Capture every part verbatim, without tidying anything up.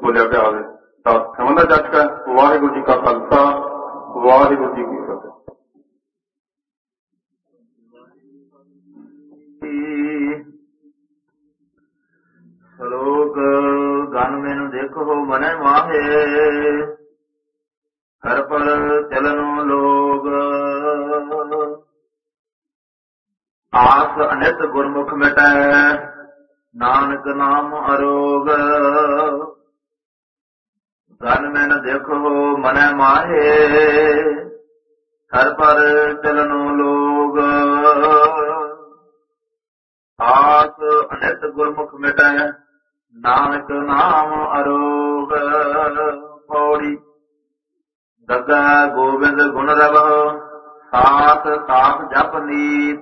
ਬੋਲਿਆ ਪਿਆ ਹੋਵੇ ਤਾਂ ਸਮਝ ਦਾ ਜੱਟ ਹੈ। ਵਾਹਿਗੁਰੂ ਜੀ ਕਾ ਖਾਲਸਾ, ਵਾਹਿਗੁਰੂ ਜੀ ਕੀ ਫਤਿਹ। ਸ਼ਲੋਕ ਗਨ ਮੈਨੂੰ ਦੇਖੋ ਮਨੈ ਮਾਹੇ, ਹਰ ਪਰ ਚਲਨੋ ਲੋਗ, ਆਸ ਅਨਿਤ ਗੁਰਮੁਖ ਮਿਟੈ, ਨਾਨਕ ਨਾਮ ਅਰੋਗ। ਗਨ ਮੈਨੂੰ ਦੇਖੋ ਮਨੈ ਮਾਹੇ, ਹਰ ਪਰ ਚਲਨੋ ਲੋਗ, ਆਸ ਅਨਿਤ ਗੁਰਮੁਖ ਮਿਟੈ, ਨਾਨਕ ਨਾਮ ਅਰੋਗ। ਪੌੜੀ ਗੱਗਾ ਗੋਬਿੰਦ ਗੁਣ ਰਵਹੁ, ਸਾਥ ਸਾਥ ਜਪ ਨੀਤ,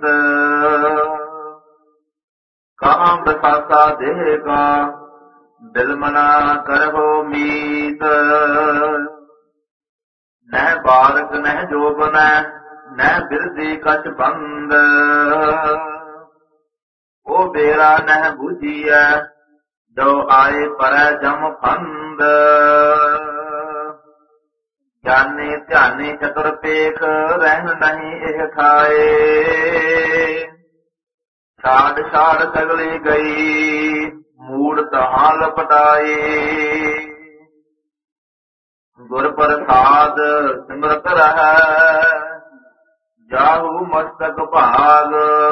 ਕਹਾਂ ਬਸਾਸਾ ਦੇਹ ਕਾ, ਦਿਲ ਮਨਾ ਕਰਹੁ ਮੀਤ। ਨਹਿ ਬਾਰਕ ਨਹਿ ਜੋਬਨੈ, ਨਹਿ ਬਿਰਦੀ ਕਛ ਬੰਦ, ਉਹ ਬੇਰਾ ਨਹਿ ਬੁਝੀਐ, ਜੋ ਆਏ ਪਰੈ ਜਮ ਫੰਦ। ਜਾਨੇ ਧਿਆਨੇ ਚਤੁਰ ਪੇਖ, ਰਹਿਣ ਨਹੀਂ ਇਹ ਖਾਏ, ਛਾੜ ਛਾੜ ਸਗਲੀ ਗਈ, ਮੂੜ ਤਹਾਂ ਲਪਟਾਏ। ਗੁਰ ਪ੍ਰਸਾਦ ਸਿਮਰਤ ਰਹੈ, ਜਾਹੂ ਮਸਤਕ ਭਾਗ,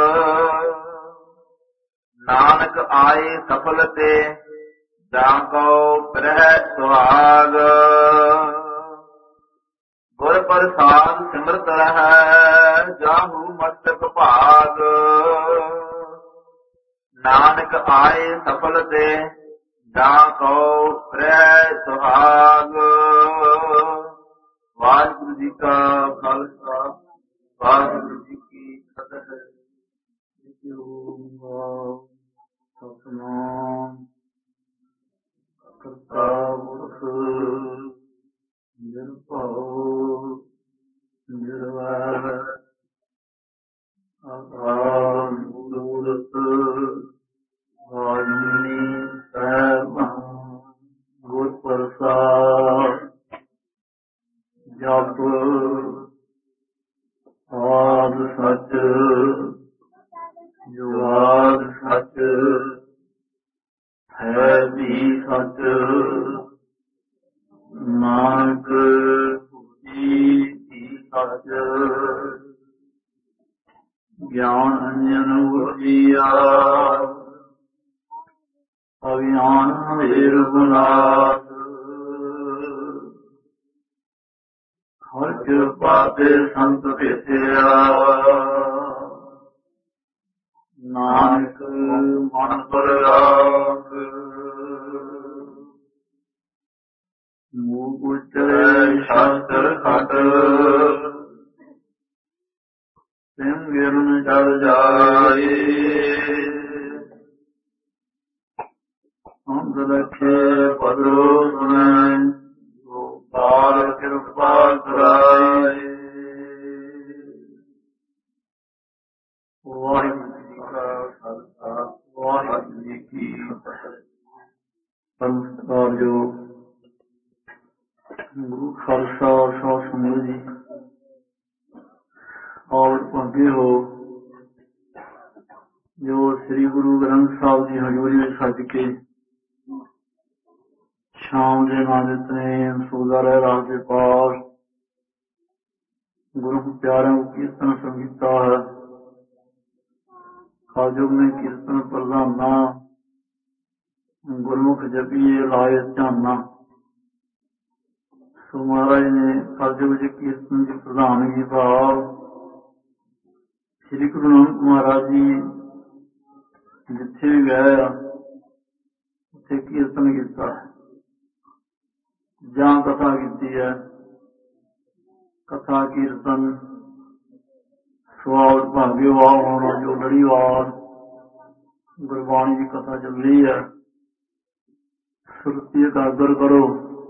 ਨਾਨਕ ਆਏ ਸਫਲ ਤੇ, ਜਾਂ ਕਉ ਪ੍ਰਹਿ ਸੁਹਾਗ। ਗੁਰ ਪ੍ਰਸਾਦ ਸਿਮਰਤ ਰਹੈ, ਜਾਹੂ ਮਸਤਕ ਭਾਗ, ਨਾਨਕ ਆਏ ਸਫਲ ਤੇ, ਜਾਂ ਕਉ ਪ੍ਰਹਿ ਸੁਹਾਗ। ਵਾਹਿਗੁਰੂ ਜੀ ਕਾ ਖਾਲਸਾ, ਵਾਹਿਗੁਰੂ ਜੀ ਕੀ ਫਤਿਹ। ਸਤਿਨਾਮ ਕਰਤਾ ਪੁਰਖ ਨਿਰਭਉ ਨਿਰਵੈਰ, ਅਕਾਲ ਮੂਰਤ ਅਜੂਨੀ ਸੈਭੰ, ਗੁਰ ਪ੍ਰਸਾਦ ਜਪ ਆਦਿ ਸਚ, ਜੁਗਾਦ ਸਚ, ਹੈ ਵੀ ਸਚ, ਨਾਨਕ ਹੋਸੀ ਵੀ ਸਚ। ਗਿਆਨ ਅੰਜਨ ਗੁਰਜੀਆ, ਅਗਿਆਨ ਹਨੇਰ ਗੁਨਾਸ, ਹਰ ਕਿਰਪਾ ਤੇ ਸੰਤ ਭੇਟਿਆ, ਨਾਨਕ ਮਨ ਪਰਗਾਸ। ਮੂਹ ਉਚਰੇ ਸ਼ਾਸਤਰ ਖਟ, ਸਿੰਘ ਗਿਰਨ ਚੜ ਜਾਏ, ਅੰਤ ਲਖੇ ਪਦਰੋ ਸੁਣੈ, ਗੋਪਾਲ ਕਿਰਪਾ ਕਰਾਏ। ਵਾਹਿਗੁਰੂ ਜੀ ਕਾ ਖਾਲਸਾ, ਵਾਹਿਗੁਰੂ ਜੀ ਕੀ ਫਤਿਹ। ਸਤਿਕਾਰਯੋਗ ਗੁਰੂ ਖਾਲਸਾ ਸਾਧ ਸੰਗਤ ਜੀ, ਔਰ ਭਾਗੇ ਹੋ ਜੋ ਸ੍ਰੀ ਗੁਰੂ ਗ੍ਰੰਥ ਸਾਹਿਬ ਦੀ ਹਜ਼ੂਰੀ ਵਿੱਚ ਸੱਜ ਕੇ ਸ਼ਾਮ ਦੇ ਨਾਲ ਨਿਤਨੇਮ ਸੋਦਾ ਰਹਿ ਰਾਸ ਦੇ ਪਾਸ ਗੁਰੂ ਪਿਆਰਿਆਂ ਨੂੰ ਕੀਰਤਨ ਸੰਗੀਤਾ ਹੈ। ਖਾਲਯੁਗ ਨੇ ਕੀਰਤਨ ਪ੍ਰਧਾਨਾ, ਗੁਰਮੁਖ ਜਪੀਏ ਲਾਏ ਧਿਆਨਾ। ਸੋ ਮਹਾਰਾਜ ਨੇ ਖਾਲਯੁਗ ਦੇ ਕੀਰਤਨ ਦੀ ਪ੍ਰਧਾਨਗੀ ਭਾਵ ਸ੍ਰੀ ਗੁਰੂ ਨਾਨਕ ਮਹਾਰਾਜ ਜੀ ਜਿੱਥੇ ਵੀ ਗਏ ਆ ਉੱਥੇ ਕੀਰਤਨ ਕੀਤਾ ਹੈ ਜਾਂ ਕਥਾ ਕੀਤੀ ਹੈ। ਕਥਾ ਕੀਰਤਨ ਸਵਾਲ ਭਾਗੇ ਵਾਹ ਹੋਣਾ ਜੋ ਲੜੀਵਾਰ ਗੁਰਬਾਣੀ ਦੀ ਕਥਾ ਚੱਲੀ ਹੈ। ਸੁਰਤੀ ਇਕਾਗਰ ਕਰੋ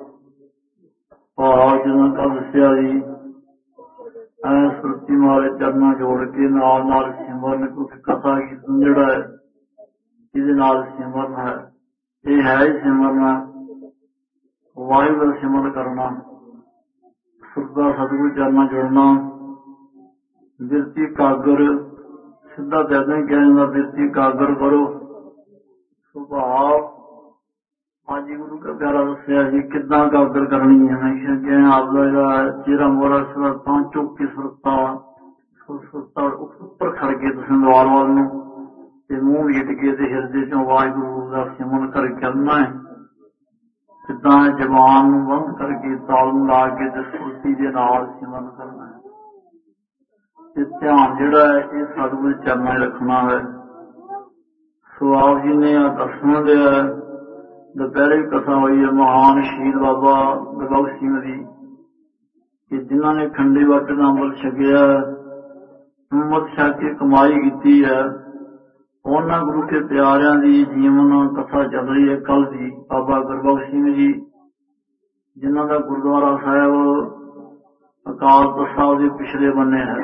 ਭਾਵ ਜਿਹਨਾਂ ਕਾ ਦੱਸਿਆ ਜੀ ਐ ਸੁਰਤੀ ਮਾਰੇ ਚਰਨਾਂ ਜੋੜ ਕੇ ਨਾਲ ਨਾਲ ਸਿਮਰਨ, ਕਿਉਂਕਿ ਕਥਾ ਕੀਰਤਨ ਜਿਹੜਾ ਹੈ ਇਹਦੇ ਨਾਲ ਸਿਮਰਨ ਹੈ। ਇਹ ਹੈ ਹੀ ਸਿਮਰਨ ਵਾਹਿਗੁਰੂ ਦਾ ਸਿਮਰਨ ਕਰਨਾ, ਸੁਰਦਾ ਸਤਿਗੁਰੂ ਚਰਨਾਂ ਜੁੜਨਾ। ਬਿਰਤੀ ਕਾਗਰ ਸਿੱਧਾ ਦਰਦਾਂ ਹੀ ਕਿਹਾ ਜਾਂਦਾ, ਬਿਰਤੀ ਕਾਗਰ ਕਰੋ। ਸੁਭਾਅ ਅੱਜ ਗੁਰੂ ਦਾ ਪਿਆਰਾ ਦੱਸਿਆ ਜੀ ਕਿੱਦਾਂ ਕਾਗਰ ਕਰਨੀ ਹੈ। ਮੈਂ ਕਿਹਾ ਆਪਦਾ ਜਿਹੜਾ ਚਿਹਰਾ ਮੋਰਾ ਸੁਰਤਾਂ ਚੌਕੀ ਸੁਰਤਾ ਸੁਰਤਾ ਉੱਪਰ ਖੜ ਕੇ ਤੁਸੀਂ ਦੁਆਰ ਵੱਲ ਨੂੰ ਤੇ ਮੂੰਹ ਵੇਟ ਕੇ ਤੇ ਹਿਰਦੇ ਚੋਂ ਵਾਹਿਗੁਰੂ ਦਾ ਸਿਮਰਨ ਕਰ ਕਰਨਾ ਹੈ। ਕਿੱਦਾਂ ਜ਼ਬਾਨ ਨੂੰ ਬੰਦ ਕਰਕੇ ਤਾਲ ਨੂੰ ਲਾ ਕੇ ਤੇ ਸੁਰਤੀ ਦੇ ਨਾਲ ਸਿਮਰਨ ਕਰਨਾ ਹੈ। ਤੇ ਧਿਆਨ ਜਿਹੜਾ ਹੈ ਇਹ ਸਤਿਗੁਰੂ ਦੇ ਚਰਨਾਂ 'ਚ ਰੱਖਣਾ ਹੈ। ਸੋ ਆਪ ਜੀ ਨੇ ਦੱਸਣ ਦਿਆ ਦੁਪਹਿਰੇ ਕਥਾ ਹੋਈ ਹੈ ਮਹਾਨ ਸ਼ਹੀਦ ਬਾਬਾ ਗੁਰਬਖਸ਼ ਸਿੰਘ ਦੀ, ਕਿ ਜਿਨ੍ਹਾਂ ਨੇ ਖੰਡੇ ਵੱਟ ਦਾ ਅੰਮ੍ਰਿਤ ਛਕਿਆ, ਅੰਮ੍ਰਿਤ ਛਕ ਕੇ ਕਮਾਈ ਕੀਤੀ ਹੈ, ਉਹਨਾਂ ਗੁਰੂ ਕੇ ਪਿਆਰਿਆਂ ਦੀ ਜੀਵਨ ਕਥਾ ਚੱਲ ਰਹੀ ਹੈ ਕੱਲ ਦੀ। ਬਾਬਾ ਗੁਰਬਖਸ਼ ਸਿੰਘ ਜੀ ਜਿਨ੍ਹਾਂ ਦਾ ਗੁਰਦੁਆਰਾ ਸਾਹਿਬ ਅਕਾਲ ਤਖ਼ਤ ਸਾਹਿਬ ਦੇ ਪਿਛਲੇ ਬੰਨੇ ਹੈ।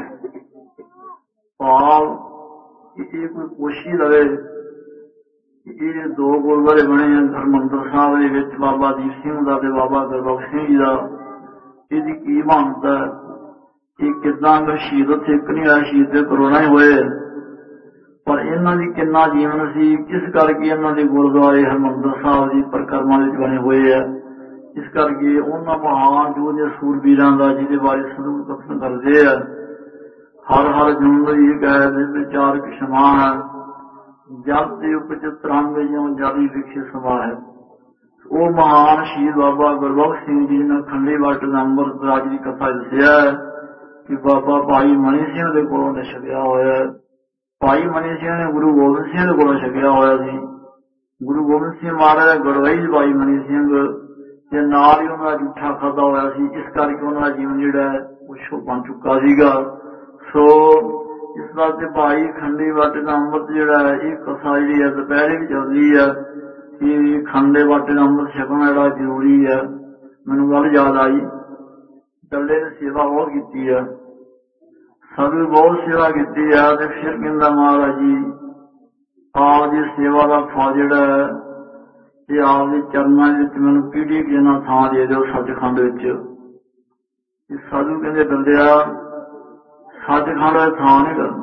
ਭਾਵ ਇਹ ਕੋਈ ਕੋਸ਼ਿਸ਼ ਲਵੇ ਕਿ ਇਹ ਦੋ ਗੁਰਦੁਆਰੇ ਬਣੇ ਆ ਹਰਿਮੰਦਰ ਸਾਹਿਬ ਦੇ ਵਿੱਚ, ਬਾਬਾ ਦੀਪ ਸਿੰਘ ਦਾ ਤੇ ਬਾਬਾ ਗੁਰਬਖਸ਼ ਸਿੰਘ ਜੀ ਦਾ। ਇਹਦੀ ਕੀ ਮਹਾਨਤਾ ਹੈ, ਇਹ ਕਿੱਦਾਂ ਸ਼ਹੀਦ ਉੱਥੇ ਇੱਕ ਨਹੀਂ ਆਇਆ, ਸ਼ਹੀਦ ਤੇ ਕਰੋਨਾ ਹੀ ਹੋਏ, ਪਰ ਇਹਨਾਂ ਦੀ ਕਿੰਨਾ ਜੀਵਨ ਸੀ, ਕਿਸ ਕਰਕੇ ਇਹਨਾਂ ਦੇ ਗੁਰਦੁਆਰੇ ਹਰਿਮੰਦਰ ਸਾਹਿਬ ਦੀ ਪਰਿਕਰਮਾ ਵਿੱਚ ਬਣੇ ਹੋਏ ਆ। ਇਸ ਕਰਕੇ ਉਹਨਾਂ ਮਹਾਨ ਜੋ ਦੇ ਸੂਰਬੀਰਾਂ ਦਾ ਜਿਹਦੇ ਬਾਰੇ ਸਤਿਗੁਰੂ ਕਥਨ ਕਰਦੇ ਆ, ਹਰ ਹਰ ਜੁੰਦਰੀ ਗਏ ਦੇ ਵਿਚਾਰ ਕਿਸ਼ਮਾ ਹੈ, ਜਦ ਦੇ ਉਪਜ ਤਰੰਗ ਜਿਉਂ ਜਾਰੀ ਵਿਖੇ ਸਮਾ ਹੈ। ਉਹ ਮਹਾਨ ਸ਼ਹੀਦ ਬਾਬਾ ਗੁਰਬਖਸ਼ ਸਿੰਘ ਜੀ ਨੇ ਖੰਡੇ ਵੱਟ ਦਾ ਅੰਮ੍ਰਿਤ ਰਾਜ ਦੀ ਕਥਾ ਦੱਸਿਆ ਕਿ ਬਾਬਾ ਭਾਈ ਮਨੀ ਸਿੰਘ ਦੇ ਕੋਲੋਂ ਨੇ ਛਕਿਆ ਹੋਇਆ। ਭਾਈ ਮਨੀ ਸਿੰਘ ਨੇ ਗੁਰੂ ਗੋਬਿੰਦ ਸਿੰਘ ਦੇ ਕੋਲੋਂ ਛਕਿਆ ਹੋਇਆ ਸੀ। ਗੁਰੂ ਗੋਬਿੰਦ ਸਿੰਘ ਮਹਾਰਾਜ ਗੜਵਈ ਭਾਈ ਮਨੀ ਸਿੰਘ ਤੇ ਨਾਲ ਹੀ ਉਹਨਾਂ ਦਾ ਜੂਠਾ ਖਾਧਾ ਹੋਇਆ ਸੀ। ਇਸ ਕਰਕੇ ਉਹਨਾਂ ਦਾ ਜੀਵਨ ਜਿਹੜਾ ਹੈ ਉਹ ਸ਼ੁਭ ਬਣ ਚੁੱਕਾ ਸੀਗਾ। ਸੋ ਇਸ ਵਾਸਤੇ ਭਾਈ ਖੰਡੇ ਵੱਟ ਦਾ ਅੰਮ੍ਰਿਤ ਜਿਹੜਾ ਹੈ ਇਹ ਕਥਾ ਜਿਹੜੀ ਹੈ ਦੁਪਹਿਰੇ ਵੀ ਚੱਲਦੀ ਹੈ ਕਿ ਖੰਡੇ ਵੱਟ ਦਾ ਅੰਮ੍ਰਿਤ ਛਕਣਾ ਜਿਹੜਾ ਜ਼ਰੂਰੀ ਹੈ। ਮੈਨੂੰ ਗੱਲ ਯਾਦ ਆਈ, ਚੱਲੇ ਨੇ ਸੇਵਾ ਬਹੁਤ ਕੀਤੀ ਹੈ, ਸਭੀ ਬਹੁਤ ਸੇਵਾ ਕੀਤੀ ਹੈ। ਤੇ ਫਿਰ ਕਹਿੰਦਾ ਮਹਾਰਾਜ ਜੀ ਆਪ ਦੀ ਸੇਵਾ ਦਾ ਫਲ ਜਿਹੜਾ ਹੈ ਇਹ ਆਪ ਦੇ ਚਰਨਾਂ ਵਿੱਚ ਮੈਨੂੰ ਕਿਹੜੀ ਕਿਹਨਾਂ ਥਾਂ ਦੇ ਦਿਓ ਸੱਚਖੰਡ ਵਿੱਚ। ਇਹ ਸਾਧੂ ਕਹਿੰਦੇ ਬੰਦਿਆ ਸੱਚਖੰਡ ਦਾ ਥਾਂ ਨਹੀਂ ਕਰਨਾ,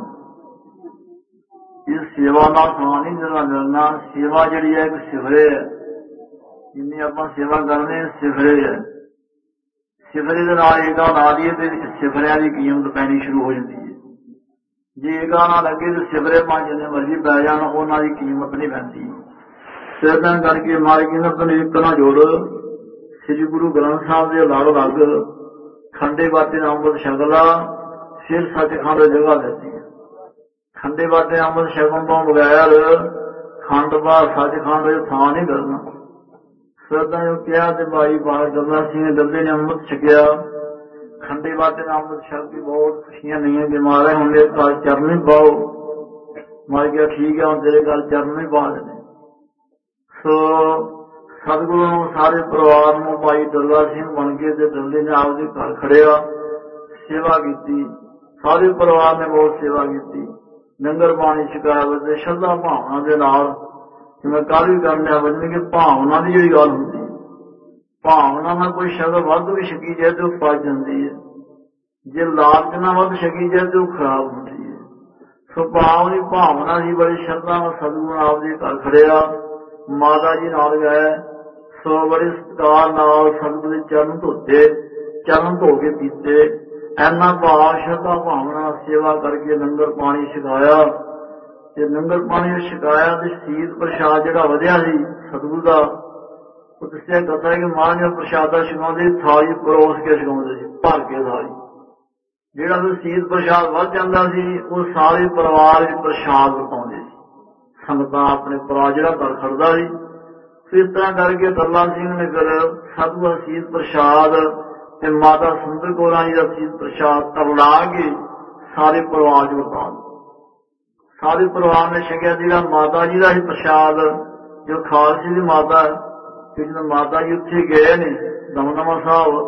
ਇਹ ਸੇਵਾ ਦਾ ਥਾਂ ਨਹੀਂ ਜਿਹੜਾ ਮਿਲਣਾ। ਸੇਵਾ ਜਿਹੜੀ ਹੈ ਇੱਕ ਸਿਫਰੇ ਹੈ, ਜਿੰਨੀ ਆਪਾਂ ਸੇਵਾ ਕਰਦੇ ਸਿਫਰੇ ਹੈ। ਸਿਫਰੇ ਦੇ ਨਾਲ ਏਕਾ ਲਾ ਦੀਏ ਤੇ ਸਿਫਰਿਆਂ ਦੀ ਕੀਮਤ ਪੈਣੀ ਸ਼ੁਰੂ ਹੋ ਜਾਂਦੀ ਹੈ। ਜੇ ਏਕਾ ਨਾ ਲੱਗੇ ਤੇ ਸਿਫਰੇ ਪੰਜ ਜਿੰਨੇ ਮਰਜ਼ੀ ਪੈ ਜਾਣ ਉਹਨਾਂ ਦੀ ਕੀਮਤ ਨਹੀਂ ਪੈਂਦੀ। ਸਿਰਦਾਂ ਕਰਕੇ ਮਾਰ ਕੀਮਤ ਨੂੰ ਇੱਕ ਨਾ ਜੋੜ। ਸ੍ਰੀ ਗੁਰੂ ਗ੍ਰੰਥ ਸਾਹਿਬ ਦੇ ਅਲੱਗ ਅਲੱਗ ਖੰਡੇ ਬਾਟੇ ਦਾ ਅੰਮ੍ਰਿਤ ਛਕ ਲਾ, ਫਿਰ ਸੱਚਖੰਡ ਜਗ੍ਹਾ ਲੈਂਦੀ ਹੈ। ਖੰਡੇ ਬਾਟੇ ਅੰਮ੍ਰਿਤ ਛਕਣ ਤੋਂ ਬਗੈਰ ਖੰਡ ਬਾਹਰ ਸੱਚਖੰਡ ਥਾਂ ਨਹੀਂ ਕਰਨਾ। ਸਰਦਾਂ ਨੂੰ ਕਿਹਾ ਤੇ ਭਾਈ ਬਾਹਰ ਗੱਲਾਂ ਸਿੰਘ ਦੱਬੇ ਨੇ ਅੰਮ੍ਰਿਤ ਛਕਿਆ। ਖੰਡੇ ਬਾਟੇ ਦਾ ਅੰਮ੍ਰਿਤ ਛਕ ਕੇ ਬਹੁਤ ਖੁਸ਼ੀਆਂ ਨਹੀਂ ਕਿ ਮਹਾਰਾਜ ਹੁਣ ਮੇਰੇ ਘਰ ਚਰਨ ਹੀ ਪਾਓ। ਮਾਰ ਗਿਆ ਠੀਕ ਹੈ ਹੁਣ ਤੇਰੇ ਘਰ ਚਰਨ ਹੀ ਪਾ ਦੇਣੇ। ਸੋ ਸਤਿਗੁਰੂ ਨੂੰ ਸਾਰੇ ਪਰਿਵਾਰ ਨੂੰ ਭਾਈ ਦਰਗਾ ਸਿੰਘ ਬਣ ਕੇ ਤੇ ਦੰਦੇ ਨੇ ਆਪਦੇ ਘਰ ਖੜਿਆ, ਸੇਵਾ ਕੀਤੀ। ਸਾਰੇ ਪਰਿਵਾਰ ਨੇ ਬਹੁਤ ਸੇਵਾ ਕੀਤੀ, ਲੰਗਰ ਪਾਣੀ ਛਕਾਇਆ ਤੇ ਸ਼ਰਧਾ ਭਾਵਨਾ ਦੇ ਨਾਲ। ਜਿਵੇਂ ਕੱਲ੍ਹ ਵੀ ਕਰਨ ਲਿਆ ਵਜਨ ਕਿ ਭਾਵਨਾ ਦੀ ਜਿਹੜੀ ਗੱਲ ਹੁੰਦੀ ਹੈ, ਭਾਵਨਾ ਨਾਲ ਕੋਈ ਸ਼ਬਦ ਵੱਧ ਵੀ ਛਕੀ ਜਾਏ ਤੇ ਉਹ ਪਚ ਜਾਂਦੀ ਹੈ, ਜੇ ਲਾਲਚ ਨਾਲ ਵੱਧ ਛਕੀ ਜਾਏ ਤੇ ਉਹ ਖਰਾਬ ਹੁੰਦੀ ਹੈ। ਸੋ ਭਾਵ ਦੀ ਭਾਵਨਾ ਦੀ ਬੜੀ ਸ਼ਰਧਾ ਨਾਲ ਸਤਿਗੁਰੂ ਆਪਦੇ ਘਰ ਖੜਿਆ, ਮਾਤਾ ਜੀ ਨਾਲ ਗਏ। ਸੋ ਬੜੇ ਸਤਿਕਾਰ ਨਾਲ ਸਤਿਗੁਰੂ ਦੇ ਚਰਨ ਧੋਤੇ, ਚਰਨ ਧੋ ਕੇ ਪੀਤੇ। ਇੰਨਾ ਭਾਵ ਸ਼ਰਧਾ ਭਾਵਨਾ ਸੇਵਾ ਕਰਕੇ ਲੰਗਰ ਪਾਣੀ ਛਕਾਇਆ ਤੇ ਲੰਗਰ ਪਾਣੀ ਛਕਾਇਆ ਤੇ ਸ਼ਹੀਦ ਪ੍ਰਸ਼ਾਦ ਜਿਹੜਾ ਵਧਿਆ ਸੀ ਸਤਿਗੁਰੂ ਦਾ, ਉਹ ਦੱਸਿਆ ਕਥਾ ਕਿ ਮਹਾਰਾਜ ਪ੍ਰਸ਼ਾਦਾ ਛਕਾਉਂਦੇ ਥਾਲੀ ਪਰੋਸ ਕੇ ਛਕਾਉਂਦੇ ਸੀ, ਭਰ ਕੇ ਥਾਲੀ। ਜਿਹੜਾ ਵੀ ਸ਼ਹੀਦ ਪ੍ਰਸ਼ਾਦ ਵੱਧ ਜਾਂਦਾ ਸੀ ਉਹ ਸਾਰੇ ਪਰਿਵਾਰ ਵਿੱਚ ਪ੍ਰਸ਼ਾਦ ਵਰਤਾਉਂਦੇ ਸੀ। ਸੰਗਤਾਂ ਆਪਣੇ ਪਰਿਵਾਰ ਜਿਹੜਾ ਘਰ ਖੜਦਾ ਸੀ। ਇਸ ਤਰ੍ਹਾਂ ਕਰਕੇ ਦਰਲਾ ਸਿੰਘ ਨੇ ਫਿਰ ਸਤਿਗੁਰੂ ਸ਼ਹੀਦ ਪ੍ਰਸ਼ਾਦ ਤੇ ਮਾਤਾ ਸੁੰਦਰ ਕੌਰਾਂ ਜੀ ਦਾ ਸ਼ਹੀਦ ਪ੍ਰਸ਼ਾਦ ਤਬਲਾ ਕੇ ਸਾਰੇ ਪਰਿਵਾਰ ਚ ਵਰਤਾ ਦਿੱਤਾ। ਸਾਰੇ ਪਰਿਵਾਰ ਨੇ ਛਕਿਆ। ਜਿਹੜਾ ਮਾਤਾ ਜੀ ਦਾ ਹੀ ਪ੍ਰਸ਼ਾਦ ਜੋ ਖਾਲਸੇ ਦੀ ਮਾਤਾ ਤੇ ਜਦੋਂ ਮਾਤਾ ਜੀ ਉੱਥੇ ਗਏ ਨੇ ਦਮਦਮਾ ਸਾਹਿਬ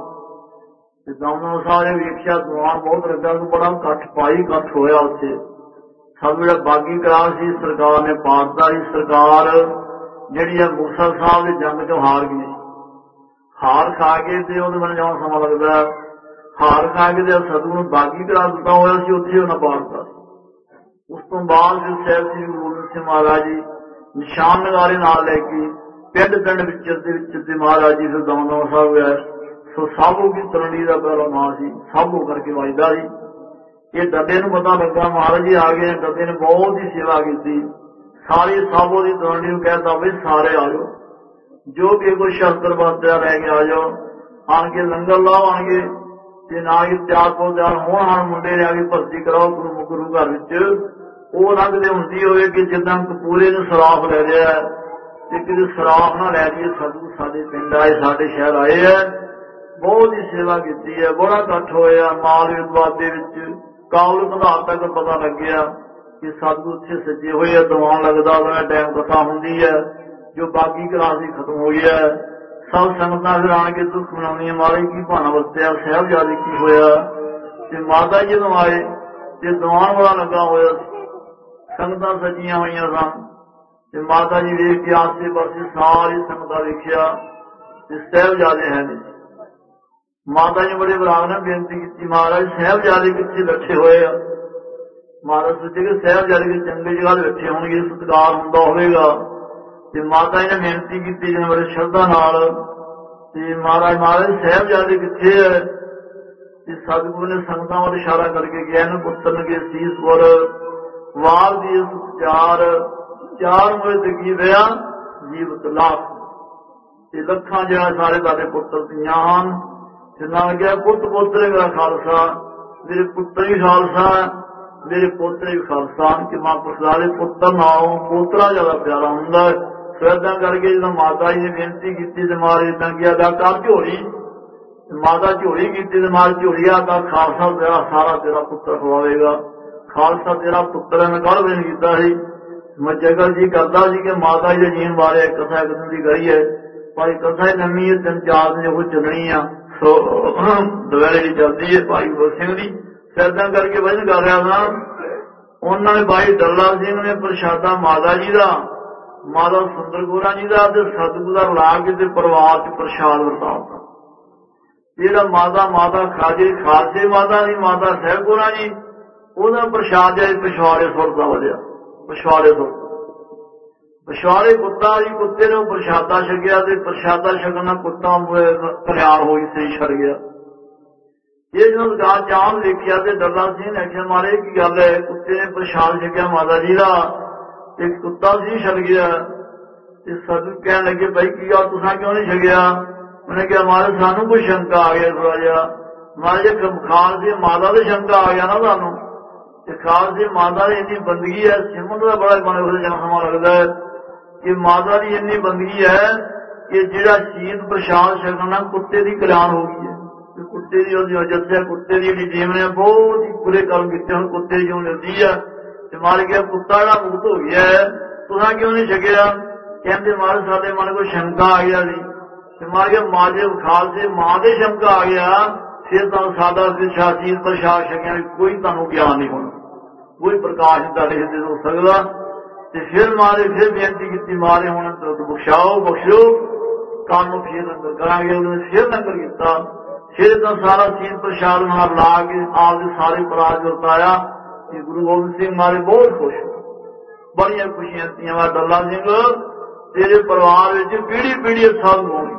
ਤੇ ਦਮਦਮਾ ਸਾਹਿਬ ਨੇ ਵੇਖਿਆ ਦੁਆ ਬਹੁਤ ਲੱਗਾ, ਬੜਾ ਇਕੱਠ ਪਾਈ ਇਕੱਠ ਹੋਇਆ ਉੱਥੇ। ਸਭ ਜਿਹੜਾ ਬਾਗੀ ਕਰਾਰ ਸੀ ਸਰਕਾਰ ਨੇ ਪਾੜਤਾ ਸੀ। ਸਰਕਾਰ ਜਿਹੜੀ ਹੈ ਮੁਕਤਸਰ ਸਾਹਿਬ ਦੀ ਜੰਗ ਚੋਂ ਹਾਰ ਗਈ, ਹਾਰ ਖਾ ਕੇ ਤੇ ਉਹਦੇ ਬਣ ਜਾਣ ਸਮਾਂ ਲੱਗਦਾ। ਹਾਰ ਖਾ ਕੇ ਤੇ ਸਤਿਗੁਰੂ ਨੂੰ ਬਾਗੀ ਕਰਾ ਦਿੱਤਾ ਹੋਇਆ ਸੀ, ਉੱਥੇ ਉਹਨਾਂ ਬਾੜਤਾ। ਉਸ ਤੋਂ ਬਾਅਦ ਫਿਰ ਸਾਹਿਬ ਸ੍ਰੀ ਗੁਰੂ ਗੋਬਿੰਦ ਸਿੰਘ ਮਹਾਰਾਜ ਜੀ ਨਿਸ਼ਾਨ ਨਗਾਰੇ ਨਾਲ ਲੈ ਕੇ ਪਿੰਡ ਪਿੰਡ ਵਿੱਚ ਦੇ ਵਿੱਚ ਤੇ ਮਹਾਰਾਜ ਜੀ ਫਿਰ ਦਮਦਮਾ ਸਾਹਿਬ ਗਏ। ਸੋ ਸਾਬੋ ਕੀ ਤਰਣੀ ਦਾ ਪਹਿਲਾ ਨਾਂ ਸੀ, ਸਾਬੋ ਕਰਕੇ ਵੱਜਦਾ ਸੀ। ਇਹ ਡੱਬੇ ਨੂੰ ਪਤਾ ਲੱਗਾ ਮਹਾਰਾਜ ਜੀ ਆ ਗਏ। ਡੱਬੇ ਨੇ ਬਹੁਤ ਹੀ ਸੇਵਾ ਕੀਤੀ। ਸਾਰੀ ਸਾਬੋ ਦੀ ਤਰਣੀ ਨੂੰ ਕਹਿਤਾ ਵੀ ਸਾਰੇ ਆ ਜਾਓ, ਜੋ ਵੀ ਕੋਈ ਸ਼ਸਤਰ ਵਸਤਰਾ ਲੈ ਕੇ ਆ ਜਾਓ। ਆਣ ਕੇ ਲੰਗਰ ਲਾਵਾਂਗੇ ਤੇ ਨਾ ਹੀ ਤਿਆਰ ਤੋਂ ਤਿਆਰ ਹੋਣ। ਹਾਂ ਮੁੰਡੇ ਲਿਆ ਕੇ ਭਰਤੀ ਕਰਾਓ ਗੁਰੂ ਗੁਰੂ ਘਰ ਵਿੱਚ। ਉਹ ਰੰਗਦੇ ਹੁੰਦੀ ਹੋਵੇ ਕਿ ਜਿੱਦਾਂ ਕਪੂਰੇ ਨੂੰ ਸਰਾਫ ਲੈ ਰਿਹਾ ਤੇ ਕਿਤੇ ਸਰਾਫ ਨਾ ਲੈ ਲਈਏ। ਸਤਿਗੁਰੂ ਸਾਡੇ ਪਿੰਡ ਆਏ, ਸਾਡੇ ਸ਼ਹਿਰ ਆਏ ਹੈ, ਬਹੁਤ ਹੀ ਸੇਵਾ ਕੀਤੀ ਹੈ। ਬੜਾ ਇਕੱਠ ਹੋਇਆ ਮਾਲਵੇ ਦੁਆਬੇ ਵਿੱਚ। ਕਾਬਲ ਕੰਧਾਰ ਤੱਕ ਪਤਾ ਲੱਗਿਆ ਕਿ ਸਤਿਗੁਰੂ ਉੱਥੇ ਸੱਜੇ ਹੋਏ ਆ। ਦੀਵਾਨ ਲੱਗਦਾ, ਉਹਦਾ ਟਾਈਮ ਕਥਾ ਹੁੰਦੀ ਹੈ। ਜੋ ਬਾਕੀ ਕਲਾਸ ਹੀ ਖਤਮ ਹੋਈ ਹੈ। ਸਭ ਸੰਗਤਾਂ ਫਿਰ ਆਣ ਕੇ ਦੁੱਖ ਮਨਾਉਂਦੀਆਂ, ਮਹਾਰਾਜ ਕੀ ਭਾਣਾ ਵਰਤਿਆ, ਸਾਹਿਬਜ਼ਾਦੇ ਕੀ ਹੋਇਆ। ਤੇ ਮਾਤਾ ਜੀ ਜਦੋਂ ਆਏ ਤੇ ਦੀਵਾਨ ਬੜਾ ਲੱਗਾ ਹੋਇਆ ਸੀ, ਸੰਗਤਾਂ ਸੱਜੀਆਂ ਹੋਈਆਂ ਸਨ। ਤੇ ਮਾਤਾ ਜੀ ਵੇਖ ਕੇ ਆਸੇ ਪਾਸੇ ਸਾਰੀ ਸੰਗਤਾਂ ਵੇਖਿਆ ਤੇ ਸਾਹਿਬਜ਼ਾਦੇ ਹੈ ਨਹੀਂ। ਮਾਤਾ ਜੀ ਬੜੇ ਬਰਾਗ ਨਾਲ ਬੇਨਤੀ ਕੀਤੀ, ਮਹਾਰਾਜ ਸਾਹਿਬਜ਼ਾਦੇ ਕਿੱਥੇ ਬੈਠੇ ਹੋਏ ਆ। ਮਹਾਰਾਜ ਸੋਚੇ ਕਿ ਸਾਹਿਬਜ਼ਾਦੇ ਕਿ ਚੰਗੀ ਜਗ੍ਹਾ ਤੇ ਬੈਠੇ ਹੋਣਗੇ, ਸਤਿਕਾਰ ਹੁੰਦਾ ਹੋਵੇਗਾ। ਤੇ ਮਾਤਾ ਜੀ ਨੇ ਬੇਨਤੀ ਕੀਤੀ ਜਿਵੇਂ ਬੜੇ ਸ਼ਰਧਾ ਨਾਲ। ਤੇ ਮਹਾਰਾਜ ਮਹਾਰਾਜ ਸਾਹਿਬਜ਼ਾਦੇ ਕਿੱਥੇ ਹੈ। ਤੇ ਸਤਿਗੁਰੂ ਨੇ ਸੰਗਤਾਂ ਵੱਲ ਇਸ਼ਾਰਾ ਕਰਕੇ ਕਿਹਾ, ਇਹਨੂੰ ਪੁੱਤਰ ਨਗੇ ਸੀਸਪੁਰ ਵਾਰ ਦੀ ਚਾਰ ਚਾਰ ਮੁਏ ਤੇ ਕੀ ਵਿਆ ਜੀਵਤ ਲਾਖ। ਤੇ ਲੱਖਾਂ ਜਿਹੜਾ ਸਾਰੇ ਤੁਹਾਡੇ ਪੁੱਤਰ ਧੀਆਂ ਹਨ। ਜਿੰਨਾ ਲੱਗਿਆ ਪੁੱਤ ਪੋਤਰੇ ਮੇਰਾ ਖਾਲਸਾ, ਮੇਰੇ ਪੁੱਤਰ ਵੀ ਖਾਲਸਾ, ਮੇਰੇ ਪੋਤਰੇ ਵੀ ਖਾਲਸਾ। ਕਿ ਮਾਂ ਪੁੱਤਰਾਂ ਦੇ ਪੁੱਤਰ ਨਾਲੋਂ ਪੋਤਰਾ ਜ਼ਿਆਦਾ ਪਿਆਰਾ ਹੁੰਦਾ। ਏਦਾਂ ਕਰਕੇ ਜਦੋਂ ਮਾਤਾ ਜੀ ਨੇ ਬੇਨਤੀ ਕੀਤੀ ਤੇ ਮਾਰ ਏਦਾਂ ਗਿਆ ਦਾ ਕਰ ਝੋਲੀ। ਮਾਤਾ ਝੋਲੀ ਕੀਤੀ ਤੇ ਮਾਰ ਝੋਲੀਆ ਦਾ ਖਾਲਸਾ ਤੇਰਾ ਸਾਰਾ ਤੇਰਾ ਪੁੱਤਰ ਖਵਾਵੇਗਾ। ਖਾਲਸਾ ਤੇਰਾ ਪੁੱਤਰ ਨੇ ਕੱਢ ਬੇਨ ਕੀਤਾ ਸੀ। ਮੈਂ ਜਗਲ ਜੀ ਕਰਦਾ ਸੀ ਕਿ ਮਾਤਾ ਜੀ ਦੇ ਜੀਣ ਬਾਰੇ ਕਥਾ ਇੱਕ ਦਿਨ ਦੀ ਗਈ ਹੈ, ਪਰ ਕਥਾ ਨਵੀਂ ਹੈ, ਤਿੰਨ ਚਾਰ ਦਿਨ ਉਹ ਚੱਲਣੀ ਆ। ਸੋ ਦੁਪਹਿਰੇ ਦੀ ਚੱਲਦੀ ਹੈ ਭਾਈ ਗੁਰੂ ਸਿੰਘ ਦੀ। ਏਦਾਂ ਕਰਕੇ ਵਜਨ ਕਰ ਰਿਹਾ ਸਾਂ। ਉਹਨਾਂ ਨੇ ਭਾਈ ਦੱਲਾ ਸਿੰਘ ਨੇ ਪ੍ਰਸ਼ਾਦਾ ਮਾਤਾ ਜੀ ਦਾ, ਮਾਤਾ ਸੁੰਦਰ ਗੋਰਾ ਜੀ ਦਾ ਤੇ ਸਤਿਗੁਰੂ ਦਾ ਲਾ ਕੇ ਤੇ ਪਰਿਵਾਰ ਚ ਪ੍ਰਸ਼ਾਦ ਵਰਤਾਉਂਦਾ। ਜਿਹੜਾ ਮਾਤਾ ਮਾਤਾ ਖਾਜੇ ਖਾਲਸੇ ਮਾਤਾ ਦੀ ਮਾਤਾ ਸਾਹਿਬ ਗੋਰਾ ਜੀ, ਉਹਦਾ ਪ੍ਰਸ਼ਾਦ ਹੈ ਪਿਛਵਾੜੇ ਸੁਰ ਦਾ ਵਧਿਆ। ਪਿਛਵਾੜੇ ਸੁਰ ਪਿਛਵਾੜੇ ਕੁੱਤਾ ਜੀ, ਕੁੱਤੇ ਨੂੰ ਪ੍ਰਸ਼ਾਦਾ ਛਕਿਆ ਤੇ ਪ੍ਰਸ਼ਾਦਾ ਛਕਣ ਨਾਲ ਕੁੱਤਾ ਕਲਿਆਣ ਹੋਈ ਸਹੀ ਛੜ ਗਿਆ। ਇਹ ਜਦੋਂ ਗਾਂ ਚਾਮ ਦੇਖਿਆ ਤੇ ਦੱਲਾ ਸਿੰਘ ਨੇ ਆਖਿਆ, ਮਾਰੇ ਕੀ ਗੱਲ ਹੈ। ਕੁੱਤੇ ਨੇ ਪ੍ਰਸ਼ਾਦ ਛਕਿਆ ਮਾਤਾ ਜੀ ਦਾ ਤੇ ਕੁੱਤਾ ਸੀ ਛੜ ਗਿਆ। ਤੇ ਸਤਿਗੁਰੂ ਕਹਿਣ ਲੱਗੇ, ਭਾਈ ਕੀ ਗੱਲ ਤੁਸੀਂ ਕਿਉਂ ਨਹੀਂ ਛਕਿਆ। ਉਹਨੇ ਕਿਹਾ, ਮਹਾਰਾਜ ਸਾਨੂੰ ਕੋਈ ਸ਼ੰਕਾ ਆ ਗਿਆ ਥੋੜਾ ਜਿਹਾ। ਮਹਾਰਾਜ ਖਾਲਸੇ ਮਾਤਾ ਦੇ ਸ਼ੰਕਾ ਆ ਗਿਆ ਨਾ ਤੁਹਾਨੂੰ। ਤੇ ਖਾਲਸੇ ਮਾਤਾ ਦੀ ਇੰਨੀ ਬੰਦਗੀ ਹੈ, ਸਿਮਰਨ ਦਾ ਬੜਾ ਮਨ ਉਹਦੇ ਜਨ ਸਮਾਂ ਲੱਗਦਾ ਹੈ ਕਿ ਮਾਤਾ ਦੀ ਇੰਨੀ ਬੰਦਗੀ ਹੈ ਕਿ ਜਿਹੜਾ ਸ਼ੀਤ ਪ੍ਰਸ਼ਾਦ ਛਕਣ ਨਾਲ ਕੁੱਤੇ ਦੀ ਕਲਿਆਣ ਹੋ ਗਈ ਹੈ। ਤੇ ਕੁੱਤੇ ਦੀ ਉਹਦੀ ਜੱਥਿਆ ਕੁੱਤੇ ਦੀ ਜਿਹੜੀ ਜੀਵਨ ਹੈ ਬਹੁਤ ਹੀ ਬੁਰੇ ਕਰਮ ਕੀਤੇ। ਹੁਣ ਕੁੱਤੇ ਦੀ ਜਿਉਂ ਮਿਲਦੀ ਹੈ ਤੇ ਮਾਰ ਗਿਆ ਕੁੱਤਾ ਜਿਹੜਾ ਮੁਕਤ ਹੋ ਗਿਆ ਹੈ, ਤੁਸੀਂ ਕਿਉਂ ਨਹੀਂ ਛਕਿਆ। ਕਹਿੰਦੇ ਮਹਾਰਾਜ ਸਾਡੇ ਮਨ ਕੋਈ ਸ਼ੰਕਾ ਆ ਗਿਆ ਸੀ। ਤੇ ਮਾਰ ਗਿਆ ਮਾਜੇ ਖਾਲਸੇ ਮਾਂ ਦੇ ਸ਼ੰਕਾ ਆ ਗਿਆ, ਫਿਰ ਤਾਂ ਸਾਡਾ ਸ਼ਾਸੀਤ ਪ੍ਰਸ਼ਾਦ ਛਕਿਆ ਕੋਈ ਤੁਹਾਨੂੰ ਗਿਆਨ ਨਹੀਂ ਹੋਣਾ, ਕੋਈ ਪ੍ਰਕਾਸ਼ ਤੁਹਾਡੇ ਹਿਰਦੇ ਹੋ ਸਕਦਾ। ਤੇ ਫਿਰ ਮਾਰੇ ਫਿਰ ਬੇਨਤੀ ਕੀਤੀ, ਮਾਰੇ ਹੁਣ ਬਖਸ਼ਾਓ ਬਖਸ਼ੋ ਕੰਮ ਫਿਰ ਲੰਗਰ ਕਰਾਂਗੇ। ਉਹਨੇ ਫਿਰ ਲੰਗਰ ਕੀਤਾ। ਫਿਰ ਤਾਂ ਸਾਰਾ ਸੀਤ ਪ੍ਰਸ਼ਾਦ ਨਾਲ ਲਾ ਕੇ ਆਪਦੇ ਸਾਰੇ ਪਰਾਜ ਵਰਤਾਇਆ। ਤੇ ਗੁਰੂ ਗੋਬਿੰਦ ਸਿੰਘ ਮਾਰੇ ਬਹੁਤ ਖੁਸ਼, ਬੜੀਆਂ ਖੁਸ਼ੀਆਂ ਦਿੱਤੀਆਂ। ਵਾ ਦੱਲਾ ਸਿੰਘ ਤੇਰੇ ਪਰਿਵਾਰ ਵਿੱਚ ਪੀੜੀ ਪੀੜੀ ਸਾਧੂ ਹੋਣਗੇ,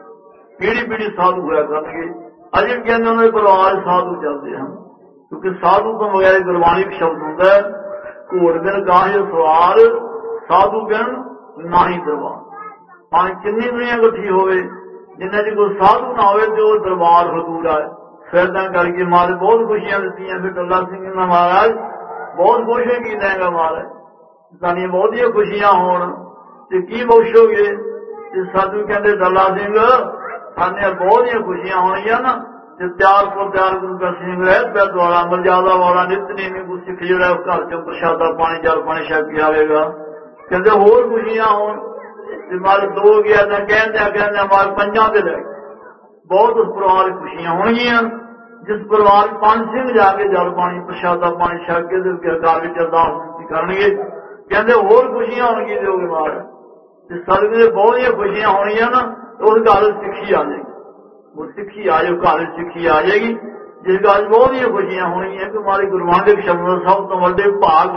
ਪੀੜੀ ਪੀੜੀ ਸਾਧੂ ਹੋਇਆ ਕਰਨਗੇ। ਅਜੇ ਕਹਿੰਦੇ ਉਹਨਾਂ ਦੇ ਪਰਿਵਾਰ ਸਾਧੂ ਚੱਲਦੇ ਹਨ, ਕਿਉਂਕਿ ਸਾਧੂ ਤੋਂ ਬਗੈਰ ਗੁਰਬਾਣੀ ਇੱਕ ਸ਼ਬਦ ਹੁੰਦਾ ਹੈ, ਘੋੜ ਬਿਨ ਗਾਹੇ ਸਵਾਰ ਸਾਧੂ ਬਿਨ ਨਾਹੀ ਦਰਬਾਰ। ਭਾਵੇਂ ਕਿੰਨੀ ਦੁਨੀਆ ਇਕੱਠੀ ਹੋਵੇ, ਜਿੰਨਾ ਚ ਕੋਈ ਸਾਧੂ ਨਾ ਹੋਵੇ ਤੇ ਉਹ ਦਰਬਾਰ ਹਜ਼ੂਰ ਹੈ। ਫਿਰਦਾਂ ਕਰਕੇ ਮਾਰੇ ਬਹੁਤ ਖੁਸ਼ੀਆਂ ਦਿੱਤੀਆਂ। ਫਿਰ ਦੱਲਾ ਸਿੰਘ ਨੇ ਮਹਾਰਾਜ ਬਹੁਤ ਖੁਸ਼ ਹੋਏ ਕੀ ਦੇਗਾ ਮਹਾਰਾਜ, ਸਾਡੀਆਂ ਬਹੁਤੀਆਂ ਖੁਸ਼ੀਆਂ ਹੋਣ ਤੇ ਕੀ ਬਖਸ਼ੋਗੇ। ਤੇ ਸਾਧੂ ਕਹਿੰਦੇ ਦੱਲਾ ਸਿੰਘ ਸਾਡੀਆਂ ਬਹੁਤੀਆਂ ਖੁਸ਼ੀਆਂ ਹੋਣੀਆਂ ਨਾ ਤੇ ਤਿਆਰ ਕੋ ਤਿਆਰ ਗੁਰੂ ਗੋਬਿੰਦ ਸਿੰਘ ਰਹਿਤ ਪਿਆ ਦੁਆਰਾ ਮਰਜ਼ਾਦਾ ਵਾਲਾ ਨਿਤਨੇਮੀ ਗੁਰੂ ਸਿੱਖ ਜਿਹੜਾ ਘਰ ਚੋਂ ਪ੍ਰਸ਼ਾਦਾ ਪਾਣੀ ਜਲ ਪਾਣੀ ਛਕ ਕੇ ਆਵੇਗਾ। ਕਹਿੰਦੇ ਹੋਰ ਖੁਸ਼ੀਆਂ ਹੋਣ ਤੇ ਮਾਰ ਦੋ ਗਿਆ ਤਾਂ ਕਹਿੰਦੇ ਕਹਿੰਦੇ ਮਾਰ ਪੰਜਾਂ ਤੇ ਲੈ ਬਹੁਤ ਉਸ ਪਰਿਵਾਰ ਖੁਸ਼ੀਆਂ ਹੋਣਗੀਆਂ। ਜਿਸ ਪਰਿਵਾਰ ਪੰਜ ਸਿੰਘ ਜਾ ਕੇ ਜਲ ਪਾਣੀ ਪ੍ਰਸ਼ਾਦਾ ਪਾਣੀ ਛਕ ਕੇ ਤੇ ਘਰ ਵਿੱਚ ਅਰਦਾਸ ਕਰਨਗੇ, ਕਹਿੰਦੇ ਹੋਰ ਖੁਸ਼ੀਆਂ ਹੋਣਗੀਆਂ ਦਿਓਗੇ ਮਾਰ। ਤੇ ਸਤਿਗੁਰੂ ਦੇ ਬਹੁਤੀਆਂ ਖੁਸ਼ੀਆਂ ਹੋਣੀਆਂ ਨਾ ਉਸ ਗੱਲ ਸਿੱਖੀ ਆ ਜਾਏਗੀ। ਉਹ ਸਿੱਖੀ ਆ ਜਾਓ, ਘਰ ਸਿੱਖੀ ਆ ਜਾਏਗੀ। ਜਿਸ ਗੱਲ ਬਹੁਤੀਆਂ ਖੁਸ਼ੀਆਂ ਹੋਣਗੀਆਂ ਕਿ ਮਾਰੀ ਗੁਰਬਾਣੀ ਸ਼ਬਦ ਸਭ ਤੋਂ ਵੱਡੇ ਭਾਗ,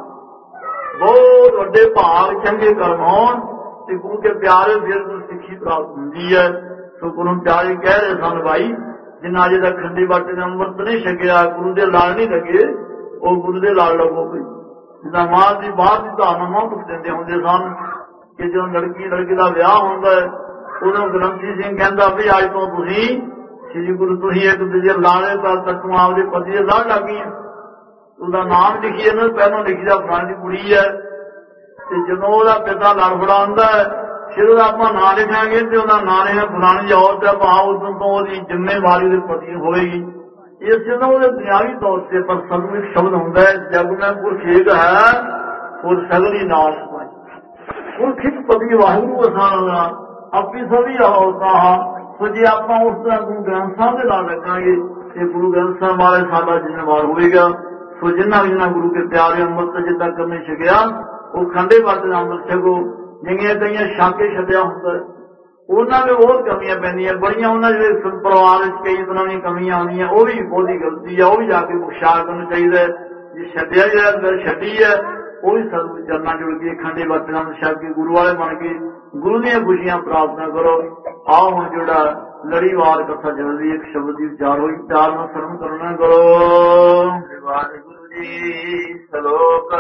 ਬਹੁਤ ਵੱਡੇ ਭਾਗ ਚੰਗੇ ਕਰਮ ਹੋਣ ਤੇ ਗੁਰੂ ਕੇ ਪਿਆਰੇ ਫਿਰ ਨੂੰ ਸਿੱਖੀ ਪ੍ਰਾਪਤ ਹੁੰਦੀ ਹੈ। ਸੋ ਗੁਰੂ ਪਿਆਰੇ ਕਹਿ ਰਹੇ ਸਨ, ਭਾਈ ਜਿੰਨਾ ਅਜੇ ਤੱਕ ਖੰਡੀ ਬਾਟੇ ਦਾ ਅੰਮ੍ਰਿਤ ਨਹੀਂ ਛਕਿਆ, ਗੁਰੂ ਦੇ ਲੜ ਨਹੀਂ ਲੱਗੇ, ਉਹ ਗੁਰੂ ਦੇ ਲੜ ਲੱਗੋ। ਕੋਈ ਜਿੱਦਾਂ ਮਾਂ ਦੀ ਬਾਹਰ ਦੀ ਧਾਰਨਾ ਮੌਤ ਦਿੰਦੇ ਹੁੰਦੇ ਸਨ ਕਿ ਜਦੋਂ ਲੜਕੀ ਲੜਕੇ ਦਾ ਵਿਆਹ ਹੁੰਦਾ ਉਦੋਂ ਗ੍ਰੰਥੀ ਸਿੰਘ ਕਹਿੰਦਾ ਵੀ ਅੱਜ ਤੋਂ ਤੁਸੀਂ ਸ੍ਰੀ ਗੁਰੂ ਤੁਸੀਂ ਇੱਕ ਦੂਜੇ ਲਾਲੇ ਦਾ ਤੱਕ ਆਪਦੇ ਪਤੀ ਦੇ ਲੜ ਲੱਗ ਗਈ, ਉਹਦਾ ਨਾਮ ਲਿਖੀਏ ਨਾ, ਪਹਿਲਾਂ ਲਿਖੀਦਾ ਫਲਾਣੀ ਦੀ ਕੁੜੀ ਹੈ, ਤੇ ਜਦੋਂ ਉਹਦਾ ਪਿਤਾ ਲੜ ਫੜਾਉਂਦਾ ਫਿਰ ਉਹਦਾ ਆਪਾਂ ਨਾਂ ਲਿਖਾਂਗੇ ਤੇ ਉਹਦਾ ਨਾਂ ਲਿਖਿਆ ਫਲਾਣੀ ਔਰਤ ਹੈ, ਭਾਵ ਉਦੋਂ ਤੋਂ ਉਹਦੀ ਜ਼ਿੰਮੇਵਾਰੀ ਉਹਦੇ ਪਤੀ ਨੂੰ ਹੋਵੇਗੀ। ਇਸੇ ਨਾਲ ਉਹਦੇ ਦੁਨਿਆਵੀ ਤੌਰ ਤੇ ਪਰ ਸਤਿਗੁਰੂ ਸ਼ਬਦ ਹੁੰਦਾ ਹੈ, ਜਗ ਮੈਂ ਪੁਰਖੇਕ ਹੈ ਪੁਰ ਸਗਲੀ ਨਾਸ਼ ਪਾਈ। ਪੁਰਖਿਕ ਪਤੀ ਵਾਹਿਗੁਰੂ ਅਸਾਂ ਆਪੀ ਸਭੀ ਔਰਤਾਂ ਹਾਂ। ਸੋ ਜੇ ਆਪਾਂ ਉਸ ਤਰ੍ਹਾਂ ਗੁਰੂ ਗ੍ਰੰਥ ਸਾਹਿਬ ਦੇ ਨਾਲ ਲੱਗਾਂਗੇ ਤੇ ਗੁਰੂ ਗ੍ਰੰਥ ਸਾਹਿਬ ਵਾਲੇ ਸਾਡਾ ਜ਼ਿੰਮੇਵਾਰ ਹੋਵੇਗਾ। ਸੋ ਜਿੰਨਾ ਵੀ ਜਿੰਨਾ ਗੁਰੂ ਕੇ ਪਿਆਰੇ ਅੰਮ੍ਰਿਤ ਜਿੱਦਾਂ ਕਰਨੇ ਛਕਿਆ ਉਹ ਖੰਡੇ ਬਾਟੇ ਦਾ ਅੰਮ੍ਰਿਤ ਛਕੋ। ਜਿੰਨੀਆਂ ਕਈਆਂ ਛਾਕੇ ਛੱਡਿਆ ਹੁੰਦਾ ਉਹਨਾਂ ਦੇ ਬਹੁਤ ਕਮੀਆਂ ਪੈਂਦੀਆਂ ਬੜੀਆਂ, ਉਹਨਾਂ ਦੇ ਪਰਿਵਾਰ ਵਿੱਚ ਕਈ ਤਰ੍ਹਾਂ ਦੀਆਂ ਕਮੀਆਂ ਆਉਂਦੀਆਂ, ਉਹ ਵੀ ਬਹੁਤੀ ਗਲਤੀ ਆ, ਉਹ ਵੀ ਜਾ ਕੇ ਬਖਸ਼ਾ ਕਰਨਾ ਚਾਹੀਦਾ। ਜੇ ਛੱਡਿਆ ਜਿਹੜਾ ਅੰਦਰ ਛੱਡੀ ਹੈ ਉਹ ਵੀ ਸਤਿਗੁਰੂ ਚਰਨਾਂ ਜੁੜ ਕੇ ਖੰਡੇ ਬਾਟੇ ਦਾ ਅੰਮ੍ਰਿਤ ਛਕ ਕੇ ਗੁਰੂ ਵਾਲੇ ਬਣ ਕੇ ਗੁਰੂ ਦੀਆਂ ਖੁਸ਼ੀਆਂ ਪ੍ਰਾਪਤ ਕਰੋ। ਆਓ ਹੁਣ ਜਿਹੜਾ ਲੜੀਵਾਰ ਕਥਾ ਚੱਲਦੀ ਇੱਕ ਸ਼ਬਦ ਦੀ ਵਿਚਾਰ ਹੋਈ, ਪਿਆਰ ਨਾਲ ਸਰਵਣ ਕਰਨਾ ਕਰੋ। ਵਾਹਿਗੁਰੂ ਜੀ ਸ਼ਲੋਕ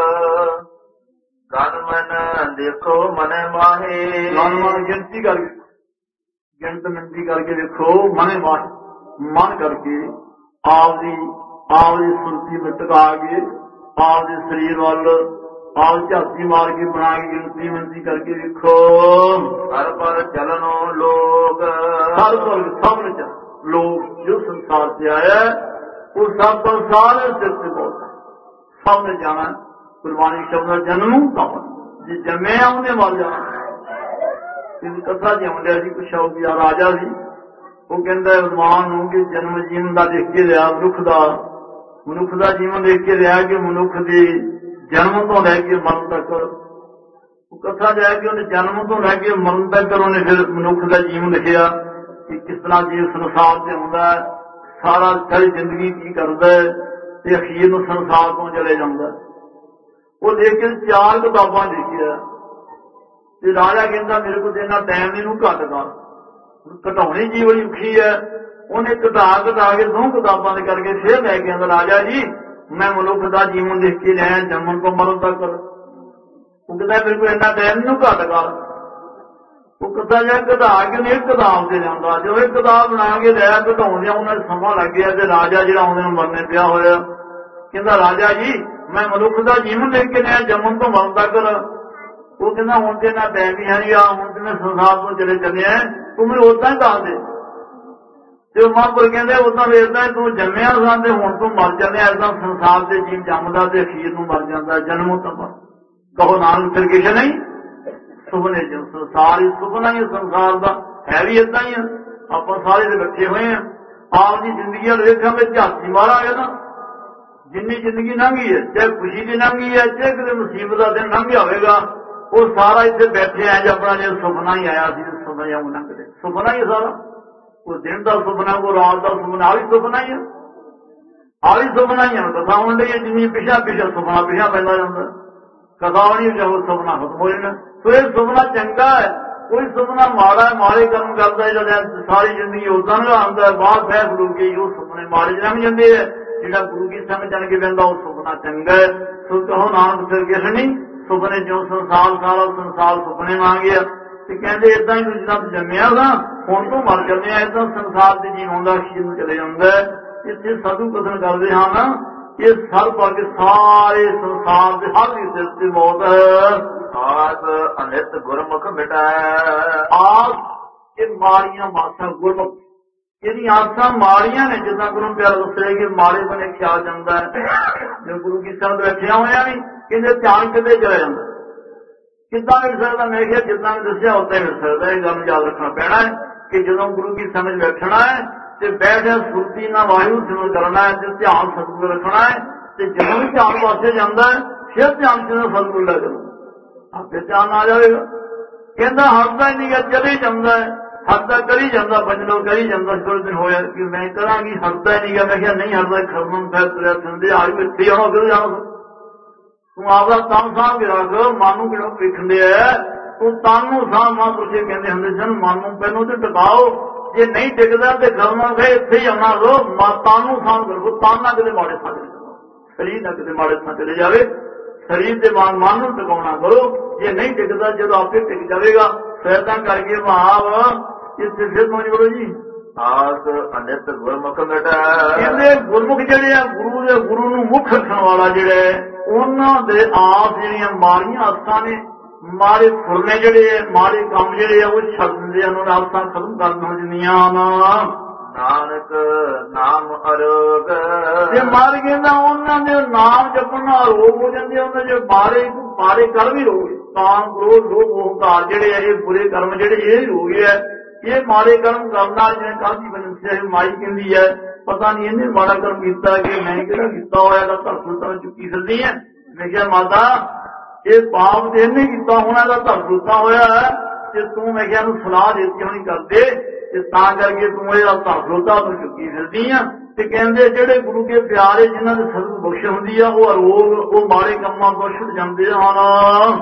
ਗਨ ਮਨ ਦੇਖੋ ਮਨ ਮਾਹੇ। ਗਨ ਮਨ ਗਿਣਤੀ ਕਰਕੇ ਗਿਣਤ ਮਿੰਤੀ ਕਰਕੇ ਦੇਖੋ, ਮਨੇ ਮਾਹੇ ਮਨ ਕਰਕੇ ਆਪ ਦੀ ਆਪ ਦੀ ਸੁਰਤੀ ਵਿੱਚ ਟਿਕਾ ਕੇ ਆਪ ਦੇ ਸਰੀਰ ਵੱਲ ਆਪ ਝਾਤੀ ਮਾਰ ਕੇ ਬਣਾ ਕੇ ਗਿਣਤੀ ਮਿੰਤੀ ਕਰਕੇ ਵੇਖੋ। ਹਰ ਪਰ ਚਲਨੋ ਲੋਕ ਹਰ ਪਰ ਸਭ ਵਿੱਚ ਲੋਕ ਜੋ ਸੰਸਾਰ ਤੇ ਆਇਆ ਉਹ ਸਭ ਤੋਂ ਸਾਰੇ ਸਿਰ ਤੇ ਬਹੁਤ ਸਭ ਨੇ ਜਾਣਾ। ਗੁਰਬਾਣੀ ਸ਼ਬਦ ਦਾ ਜਨਮ ਤਾਂ ਜੇ ਜੰਮਿਆ ਉਹਨੇ ਮਰ ਜਾਣਾ। ਇਹ ਕਥਾ ਜਿਉਂਦਿਆ ਸੀ ਕੁਛ ਸ਼ੌਕੀਆ ਰਾਜਾ ਸੀ, ਉਹ ਕਹਿੰਦਾ ਵਿਦਵਾਨ ਨੂੰ ਕਿ ਜਨਮ ਜੀਵਨ ਦਾ ਦੇਖ ਕੇ ਲਿਆ, ਮਨੁੱਖ ਦਾ ਮਨੁੱਖ ਦਾ ਜੀਵਨ ਦੇਖ ਕੇ ਲਿਆ ਕਿ ਮਨੁੱਖ ਦੇ ਜਨਮ ਤੋਂ ਲੈ ਕੇ ਮਰਨ ਤੱਕ। ਉਹ ਕਥਾ ਲਿਆ ਕਿ ਉਹਨੇ ਜਨਮ ਤੋਂ ਲੈ ਕੇ ਮਰਨ ਤੱਕ ਉਹਨੇ ਫਿਰ ਮਨੁੱਖ ਦਾ ਜੀਵਨ ਲਿਖਿਆ ਕਿ ਕਿਸ ਤਰ੍ਹਾਂ ਜੀਵ ਸੰਸਾਰ ਤੇ ਹੁੰਦਾ, ਸਾਰਾ ਸਾਰੀ ਜ਼ਿੰਦਗੀ ਕੀ ਕਰਦਾ ਤੇ ਅਖੀਰ ਨੂੰ ਸੰਸਾਰ ਤੋਂ ਚਲੇ ਜਾਂਦਾ। ਉਹ ਦੇਖ ਕੇ ਚਾਰ ਕਿਤਾਬਾਂ ਲਿਖੀਆਂ ਤੇ ਰਾਜਾ ਕਹਿੰਦਾ ਮੇਰੇ ਕੋਲ ਇੰਨਾ ਟਾਈਮ ਨਹੀਂ, ਨੂੰ ਘੱਟ ਕਰ, ਘਟਾਉਣੀ ਜੀ ਬੜੀ ਔਖੀ ਹੈ। ਉਹਨੇ ਘਟਾ ਘਟਾ ਕੇ ਦੋ ਕਿਤਾਬਾਂ ਦੇ ਕਰਕੇ ਫਿਰ ਲੈ ਕੇ ਆਂਦਾ, ਰਾਜਾ ਜੀ ਮੈਂ ਮਨੁੱਖ ਦਾ ਜੀਵਨ ਦੇਖ ਕੇ ਲਿਆ ਜੰਮਣ ਤੋਂ ਮਰਨ ਤੱਕ। ਉਹ ਕਹਿੰਦਾ ਮੇਰੇ ਕੋਲ ਇੰਨਾ ਟਾਈਮ ਨੂੰ ਘੱਟ ਕਰ। ਉਹ ਕਿੱਦਾਂ ਜਾ ਘਟਾ ਕੇ ਨੇ ਇੱਕ ਕਿਤਾਬ ਤੇ ਜਾਂਦਾ, ਜਦੋਂ ਇੱਕ ਕਿਤਾਬ ਬਣਾ ਕੇ ਲਿਆ ਘਟਾਉਂਦਿਆਂ ਉਹਨਾਂ ਨੂੰ ਸਮਾਂ ਲੱਗ ਗਿਆ ਤੇ ਰਾਜਾ ਜਿਹੜਾ ਆਉਂਦੇ ਨੂੰ ਮਰਨੇ ਪਿਆ ਹੋਇਆ ਕਹਿੰਦਾ ਰਾਜਾ ਜੀ ਮੈਂ ਮਨੁੱਖ ਦਾ ਜੀਵਨ ਦੇਖ ਕੇ ਲਿਆ ਜੰਮਣ ਤੋਂ ਮਰਨ ਤੱਕ। ਉਹ ਕਹਿੰਦਾ ਹੁਣ ਤੇ ਨਾ ਟਾਈਮ ਹੀ ਹੈ ਨਹੀਂ, ਆ ਹੁਣ ਤੇ ਮੈਂ ਸੰਸਾਰ ਤੋਂ ਚਲੇ ਚੱਲਿਆ, ਤੂੰ ਮੈਨੂੰ ਉਦਾਂ ਹੀ ਦੱਸ ਦੇ। ਤੇ ਉਹ ਮਹਾਂਪੁਰ ਕਹਿੰਦੇ ਉਦਾਂ ਵੇਖਦਾ ਤੂੰ ਜੰਮਿਆ ਸਾਂ ਤੇ ਹੁਣ ਤੂੰ ਮਰ ਜਾਂਦੇ, ਏਦਾਂ ਸੰਸਾਰ ਦੇ ਜੀਵ ਜੰਮਦਾ ਤੇ ਅਖੀਰ ਨੂੰ ਮਰ ਜਾਂਦਾ, ਜਨਮੋਂ ਤੋਂ ਮਰ। ਕਹੋ ਨਾਨਕ ਫਿਰ ਕਿਛ ਨਹੀਂ ਸੁਪਨੇ ਚ, ਸੰਸਾਰ ਹੀ ਸੁਪਨਾ ਹੀ ਸੰਸਾਰ ਦਾ ਹੈ ਵੀ ਏਦਾਂ ਹੀ ਆ। ਆਪਾਂ ਸਾਰੇ ਦੇ ਬੈਠੇ ਹੋਏ ਆ, ਆਪ ਦੀ ਜ਼ਿੰਦਗੀ ਵਾਲੇ ਵੇਖਾਂ ਵਿੱਚ ਝਾਤੀ ਮਾਰਾਂਗੇ ਨਾ। ਜਿੰਨੀ ਜ਼ਿੰਦਗੀ ਲੰਘੀ ਹੈ, ਚਾਹੇ ਖੁਸ਼ੀ ਦੀ ਲੰਘੀ ਹੈ, ਚਾਹੇ ਕਿਤੇ ਮੁਸੀਬਤ ਦਾ ਦਿਨ ਲੰਘਿਆ ਹੋਵੇਗਾ, ਉਹ ਸਾਰਾ ਇੱਥੇ ਬੈਠੇ ਆ ਜੇ ਆਪਣਾ ਜੇ ਸੁਪਨਾ ਹੀ ਆਇਆ ਸੀ, ਸੁਪਨਾ ਜਾਂ ਲੰਘਦੇ ਸੁਪਨਾ ਹੀ ਸਾਰਾ। ਕੋਈ ਦਿਨ ਦਾ ਸੁਪਨਾ, ਕੋਈ ਰਾਤ ਦਾ ਸੁਪਨਾ, ਆ ਵੀ ਸੁਪਨਾ ਹੀ ਆ, ਆ ਵੀ ਸੁਪਨਾ ਹੀ ਆ। ਕਥਾ ਹੋਣ ਲਈ ਜਿੰਨੀ ਪਿਛਾ ਪਿਛਾ ਸੁਪਨਾ ਪਿਛਾ ਪੈਂਦਾ ਜਾਂਦਾ, ਕਥਾ ਹੋਣੀ ਜਾਓ ਸੁਪਨਾ ਖਤਮ ਹੋ ਜਾਣਾ। ਸੋ ਇਹ ਸੁਪਨਾ ਚੰਗਾ ਹੈ, ਕੋਈ ਸੁਪਨਾ ਮਾੜਾ ਮਾੜੇ ਕੰਮ ਕਰਦਾ ਜਦ ਸਾਰੀ ਜ਼ਿੰਦਗੀ ਉਦਾਂ ਦਾ ਆਉਂਦਾ, ਬਾਹਰ ਫੈਸ ਲੂ ਕੇ ਉਹ ਸੁਪਨੇ ਮਾੜੇ ਲੰਘ ਜਾਂਦੇ ਹੈ। ਜਿਹੜਾ ਗੁਰੂ ਕੀ ਸੰਗ ਜਾਣ ਕੇ ਬਹਿੰਦਾ ਉਹ ਸੁਪਨਾ ਚੰਗਾ ਹੈ। ਸੋ ਕਹੋ ਨਾਨਕ ਫਿਰ ਕਿਛ ਨਹੀਂ ਸੁਪਨੇ ਜੋ ਸੰਸਾਰ ਸਾਰਾ ਸੰਸਾਰ ਸੁਪਨੇ ਮੰਗ ਗਿਆ। ਤੇ ਕਹਿੰਦੇ ਏਦਾਂ ਹੀ ਜਿੱਦਾਂ ਜੰਮਿਆ ਨਾ ਹੁਣ ਤੋਂ ਮਰ ਜਾਂਦੇ ਆ, ਏਦਾਂ ਸੰਸਾਰ ਦੇ ਜੀਵਨ ਦਾ ਅਖੀਰ ਨੂੰ ਚਲੇ ਜਾਂਦਾ। ਇੱਥੇ ਸਾਧੂ ਕਥਨ ਕਰਦੇ ਹਨ ਇਹ ਸਰ ਪਾ ਕੇ ਸਾਰੇ ਸੰਸਾਰ ਦੇ ਹਰ ਹਿੱਸੇ ਤੇ ਮੌਤ ਹੈ। ਆਸ ਅਨਿਤ ਗੁਰਮੁਖ ਮਿਟਾਇ। ਆਸ ਇਹ ਮਾੜੀਆਂ ਮਾਸਾਂ ਗੁਰਮੁਖ ਇਹਦੀਆਂ ਆਸਾਂ ਮਾੜੀਆਂ ਨੇ, ਜਿੱਦਾਂ ਗੁਰੂ ਪਿਆਰਾ ਦੱਸਿਆ ਕਿ ਮਾੜੇ ਬਣੇ ਖਿਆਲ ਜਾਂਦਾ ਹੈ। ਜੋ ਗੁਰੂ ਕੀ ਸੰਗਤ ਬੈਠਿਆ ਹੋਇਆ ਨਹੀਂ ਕਹਿੰਦੇ ਧਿਆਨ ਕਿਤੇ ਚਲਾ ਜਾਂਦਾ, ਕਿੱਦਾਂ ਮਿਲ ਸਕਦਾ? ਮੈਂ ਕਿਹਾ ਜਿੱਦਾਂ ਨੇ ਦੱਸਿਆ ਉੱਦਾਂ ਹੀ ਮਿਲ ਸਕਦਾ। ਇਹ ਗੱਲ ਯਾਦ ਰੱਖਣਾ ਪੈਣਾ ਹੈ ਕਿ ਜਦੋਂ ਗੁਰੂ ਕੀ ਸਮਝ ਬੈਠਣਾ ਹੈ ਤੇ ਬੈਠਿਆ ਸੁਰਤੀ ਨਾਲ ਵਾਹਿਗੁਰੂ ਸਿਮਰਨ ਕਰਨਾ ਹੈ ਤੇ ਧਿਆਨ ਸਤਿਗੁਰੂ ਰੱਖਣਾ ਹੈ। ਤੇ ਜਦੋਂ ਵੀ ਧਿਆਨ ਪਾਸੇ ਜਾਂਦਾ ਹੈ ਫਿਰ ਧਿਆਨ ਜਦੋਂ ਸਤਿਗੁਰੂ ਲੈ ਜਾਓ ਆਪੇ ਧਿਆਨ ਆ ਜਾਵੇਗਾ। ਕਹਿੰਦਾ ਹੱਸਦਾ ਹੀ ਨਹੀਂ ਗਾ, ਚਲੇ ਜਾਂਦਾ ਹੈ, ਹੱਸਦਾ ਕਰੀ ਜਾਂਦਾ, ਬਚਨੋਂ ਕਰੀ ਜਾਂਦਾ। ਥੋੜੇ ਦਿਨ ਹੋਇਆ ਕਿ ਮੈਂ ਕਰਾਂਗੀ, ਹੱਸਦਾ ਹੀ ਨਹੀਂ ਗਿਆ। ਮੈਂ ਕਿਹਾ ਨਹੀਂ ਹੱਸਦਾ, ਖਰਮਨ ਫੈਲ ਤੁਰਿਆ ਫਿਰਦੇ ਆ ਵੀ ਇੱਥੇ ਆਉਣਾ, ਕਿਉਂ ਜਾਣਾ? ਤੂੰ ਆਪਦਾ ਤਨ ਸਾਂਭ ਕੇ ਰੱਖ, ਮਨ ਨੂੰ ਕਿਹੜਾ ਵੇਖਣ ਡਿਆ? ਤੂੰ ਤਨ ਨੂੰ ਸਾਂਭ। ਮਹਾਂਪੁਰਸ਼ੇ ਕਹਿੰਦੇ ਹੁੰਦੇ ਸਨ, ਮਨ ਨੂੰ ਪਹਿਲੋਂ ਤੇ ਟਿਕਾਓ, ਜੇ ਨਹੀਂ ਟਿਕਦਾ ਤੇ ਖਰਮਨ ਫੇ ਇੱਥੇ ਹੀ ਆਉਣਾ ਲੋ। ਤਨ ਨੂੰ ਸਾਂਭ ਰੱਖੋ, ਤਨ ਨਾ ਕਿਤੇ ਮਾੜੇ ਥਾਂ ਚਲੇ ਜਾਵੇ, ਸਰੀਰ ਨਾ ਕਿਤੇ ਮਾੜੇ ਥਾਂ ਚਲੇ ਜਾਵੇ। ਸਰੀਰ ਦੇ ਮਨ ਮਨ ਨੂੰ ਟਿਕਾਉਣਾ ਕਰੋ। ਜੇ ਨਹੀਂ ਟਿਕਦਾ, ਜਦੋਂ ਆਪੇ ਟਿਕ ਜਾਵੇਗਾ ਫਿਰ ਤਾਂ ਕਰਕੇ ਭਾਵ ਇੱਥੇ ਫਿਰ ਪਹੁੰਚ ਕਰੋ ਜੀ। ਆਸ ਅਨਿਤ ਗੁਰਮੁਖ ਮਿਟੈ। ਕਹਿੰਦੇ ਗੁਰਮੁਖ ਜਿਹੜੇ ਆ, ਗੁਰੂ ਦੇ ਗੁਰੂ ਨੂੰ ਮੁੱਖ ਰੱਖਣ ਵਾਲਾ ਜਿਹੜਾ, ਉਹਨਾਂ ਦੇ ਆਸ ਜਿਹੜੀਆਂ ਮਾੜੀਆਂ ਆਸਾਂ ਨੇ, ਮਾੜੇ ਫੁਰਨੇ ਜਿਹੜੇ, ਮਾੜੇ ਕੰਮ ਜਿਹੜੇ ਆ ਉਹ ਛੱਡ ਦਿੰਦੇ ਆ, ਉਹਨਾਂ ਨੇ ਆਸਾਂ ਖਤਮ ਕਰ ਦਿੰਦੀਆਂ ਨਾ। ਨਾਨਕ ਨਾਮ ਅਰੋਗ। ਜੇ ਮਰ ਗਏ ਤਾਂ ਉਹਨਾਂ ਦੇ ਨਾਮ ਜਪਣ ਨਾਲ ਰੋਗ ਹੋ ਜਾਂਦੇ। ਉਹਨਾਂ ਦੇ ਮਾੜੇ ਮਾੜੇ ਕਰ ਵੀ ਰੋਗ, ਕਾਮ ਕ੍ਰੋਧ ਲੋਭ ਹੰਕਾਰ ਜਿਹੜੇ ਆ, ਇਹ ਬੁਰੇ ਕਰਮ ਜਿਹੜੇ ਇਹ ਰੋਗ ਹੈ। ਇਹ ਮਾੜੇ ਕਰਮ ਕਰਨ ਨਾਲ ਜਿਵੇਂ ਕੱਲ੍ਹ ਦੀ ਬਨਸਿਆ ਮਾਈ ਕਹਿੰਦੀ ਹੈ, ਪਤਾ ਨਹੀਂ ਇਹਨੇ ਮਾੜਾ ਕਰਮ ਕੀਤਾ ਕਿ ਮੈਂ ਕਿਹੜਾ ਕੀਤਾ ਹੋਇਆ, ਤਾਂ ਧਰਤੀ ਤਾਂ ਚੁੱਕੀ ਫਿਰਦੀ ਹੈ। ਮੈਂ ਕਿਹਾ ਮਾਤਾ, ਇਹ ਪਾਪ ਤੇ ਇਹਨੇ ਕੀਤਾ ਹੋਣਾ, ਦਾ ਧਰਤੀ ਹੋਇਆ ਤੇ ਤੂੰ ਮੈਂ ਕਿਹਾ ਨੂੰ ਸਲਾਹ ਦਿੱਤੀ ਹੋਣੀ ਕਰਦੇ, ਤੇ ਤਾਂ ਕਰਕੇ ਤੂੰ ਇਹਦਾ ਧਰਲੋਤਾ ਤੋਂ ਚੁੱਕੀ ਫਿਰਦੀ ਆ। ਤੇ ਕਹਿੰਦੇ ਜਿਹੜੇ ਗੁਰੂ ਕੇ ਪਿਆਰੇ ਜਿਨ੍ਹਾਂ ਦੇ ਸਤਿਗੁਰ ਬਖਸ਼ ਹੁੰਦੀ ਆ, ਉਹ ਅਰੋਗ, ਉਹ ਮਾੜੇ ਕੰਮਾਂ ਤੋਂ ਛੁੱਟ ਜਾਂਦੇ ਹਨ।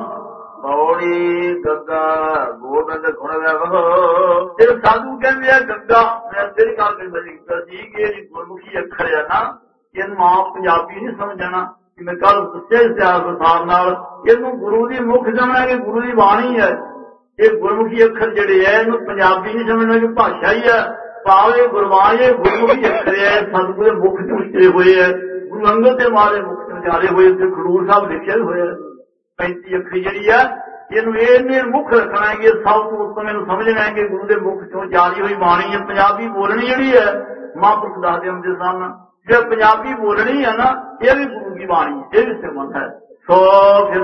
ਬੌੜੀ ਗੱਗਾ ਗੋਬਿੰਦ ਗੁਣ ਗਵਹੁ। ਤੇ ਸਾਧੂ ਕਹਿੰਦੇ ਆ ਗੱਗਾ, ਮੈਂ ਤੇਰੀ ਗੱਲ ਕਹਿੰਦਾ ਸੀ ਕਿ ਇਹ ਗੁਰਮੁਖੀ ਅੱਖਰ ਆ ਨਾ, ਇਹਨੂੰ ਆਪ ਪੰਜਾਬੀ ਨਹੀਂ ਸਮਝਣਾ। ਮੈਂ ਕੱਲ ਦੱਸਿਆ ਇਤਿਹਾਸ ਵਿਸਥਾਰ ਨਾਲ, ਇਹਨੂੰ ਗੁਰੂ ਦੀ ਮੁੱਖ ਸਮਝਣਾ ਕਿ ਗੁਰੂ ਦੀ ਬਾਣੀ ਹੈ। ਇਹ ਗੁਰਮੁਖੀ ਅੱਖਰ ਜਿਹੜੇ ਹੈ, ਇਹਨੂੰ ਪੰਜਾਬੀ ਨਹੀਂ ਸਮਝਣਾ ਕਿ ਭਾਸ਼ਾ ਹੀ ਹੈ। ਭਾਵੇਂ ਗੁਰਬਾਣੀ ਇਹ ਗੁਰਮੁਖੀ ਅੱਖਰ ਹੈ, ਸਤਿਗੁਰੂ ਦੇ ਮੁੱਖ ਚ ਉਚਰੇ ਹੋਏ ਹੈ। ਗੁਰੂ ਅੰਗਦ ਦੇ ਮਾਰੇ ਮੁੱਖ ਚ ਉਚਾਰੇ ਹੋਏ, ਤੇ ਖਡੂਰ ਸਾਹਿਬ ਲਿਖਿਆ ਹੋਇਆ ਪੈਂਤੀ ਅੱਖਰੀ ਜਿਹੜੀ ਆ, ਇਹਨੂੰ ਇਹਨੇ ਮੁੱਖ ਰੱਖਣਾ ਹੈ ਕਿ ਸਭ ਤੋਂ ਉੱਤਮ ਇਹਨੂੰ ਸਮਝਣਾ ਹੈ ਕਿ ਗੁਰੂ ਦੇ ਮੁੱਖ ਚੋਂ ਜਾਰੀ ਹੋਈ ਬਾਣੀ ਹੈ। ਪੰਜਾਬੀ ਬੋਲਣੀ ਜਿਹੜੀ ਹੈ, ਮਹਾਂਪੁਰਖ ਦੱਸਦੇ ਹੁੰਦੇ ਸਨ, ਜੇ ਪੰਜਾਬੀ ਬੋਲਣੀ ਹੈ ਨਾ, ਇਹ ਵੀ ਗੁਰੂ ਦੀ ਬਾਣੀ ਹੈ, ਇਹ ਵੀ ਸਿਮਰਤ ਹੈ। ਸੋ ਫਿਰ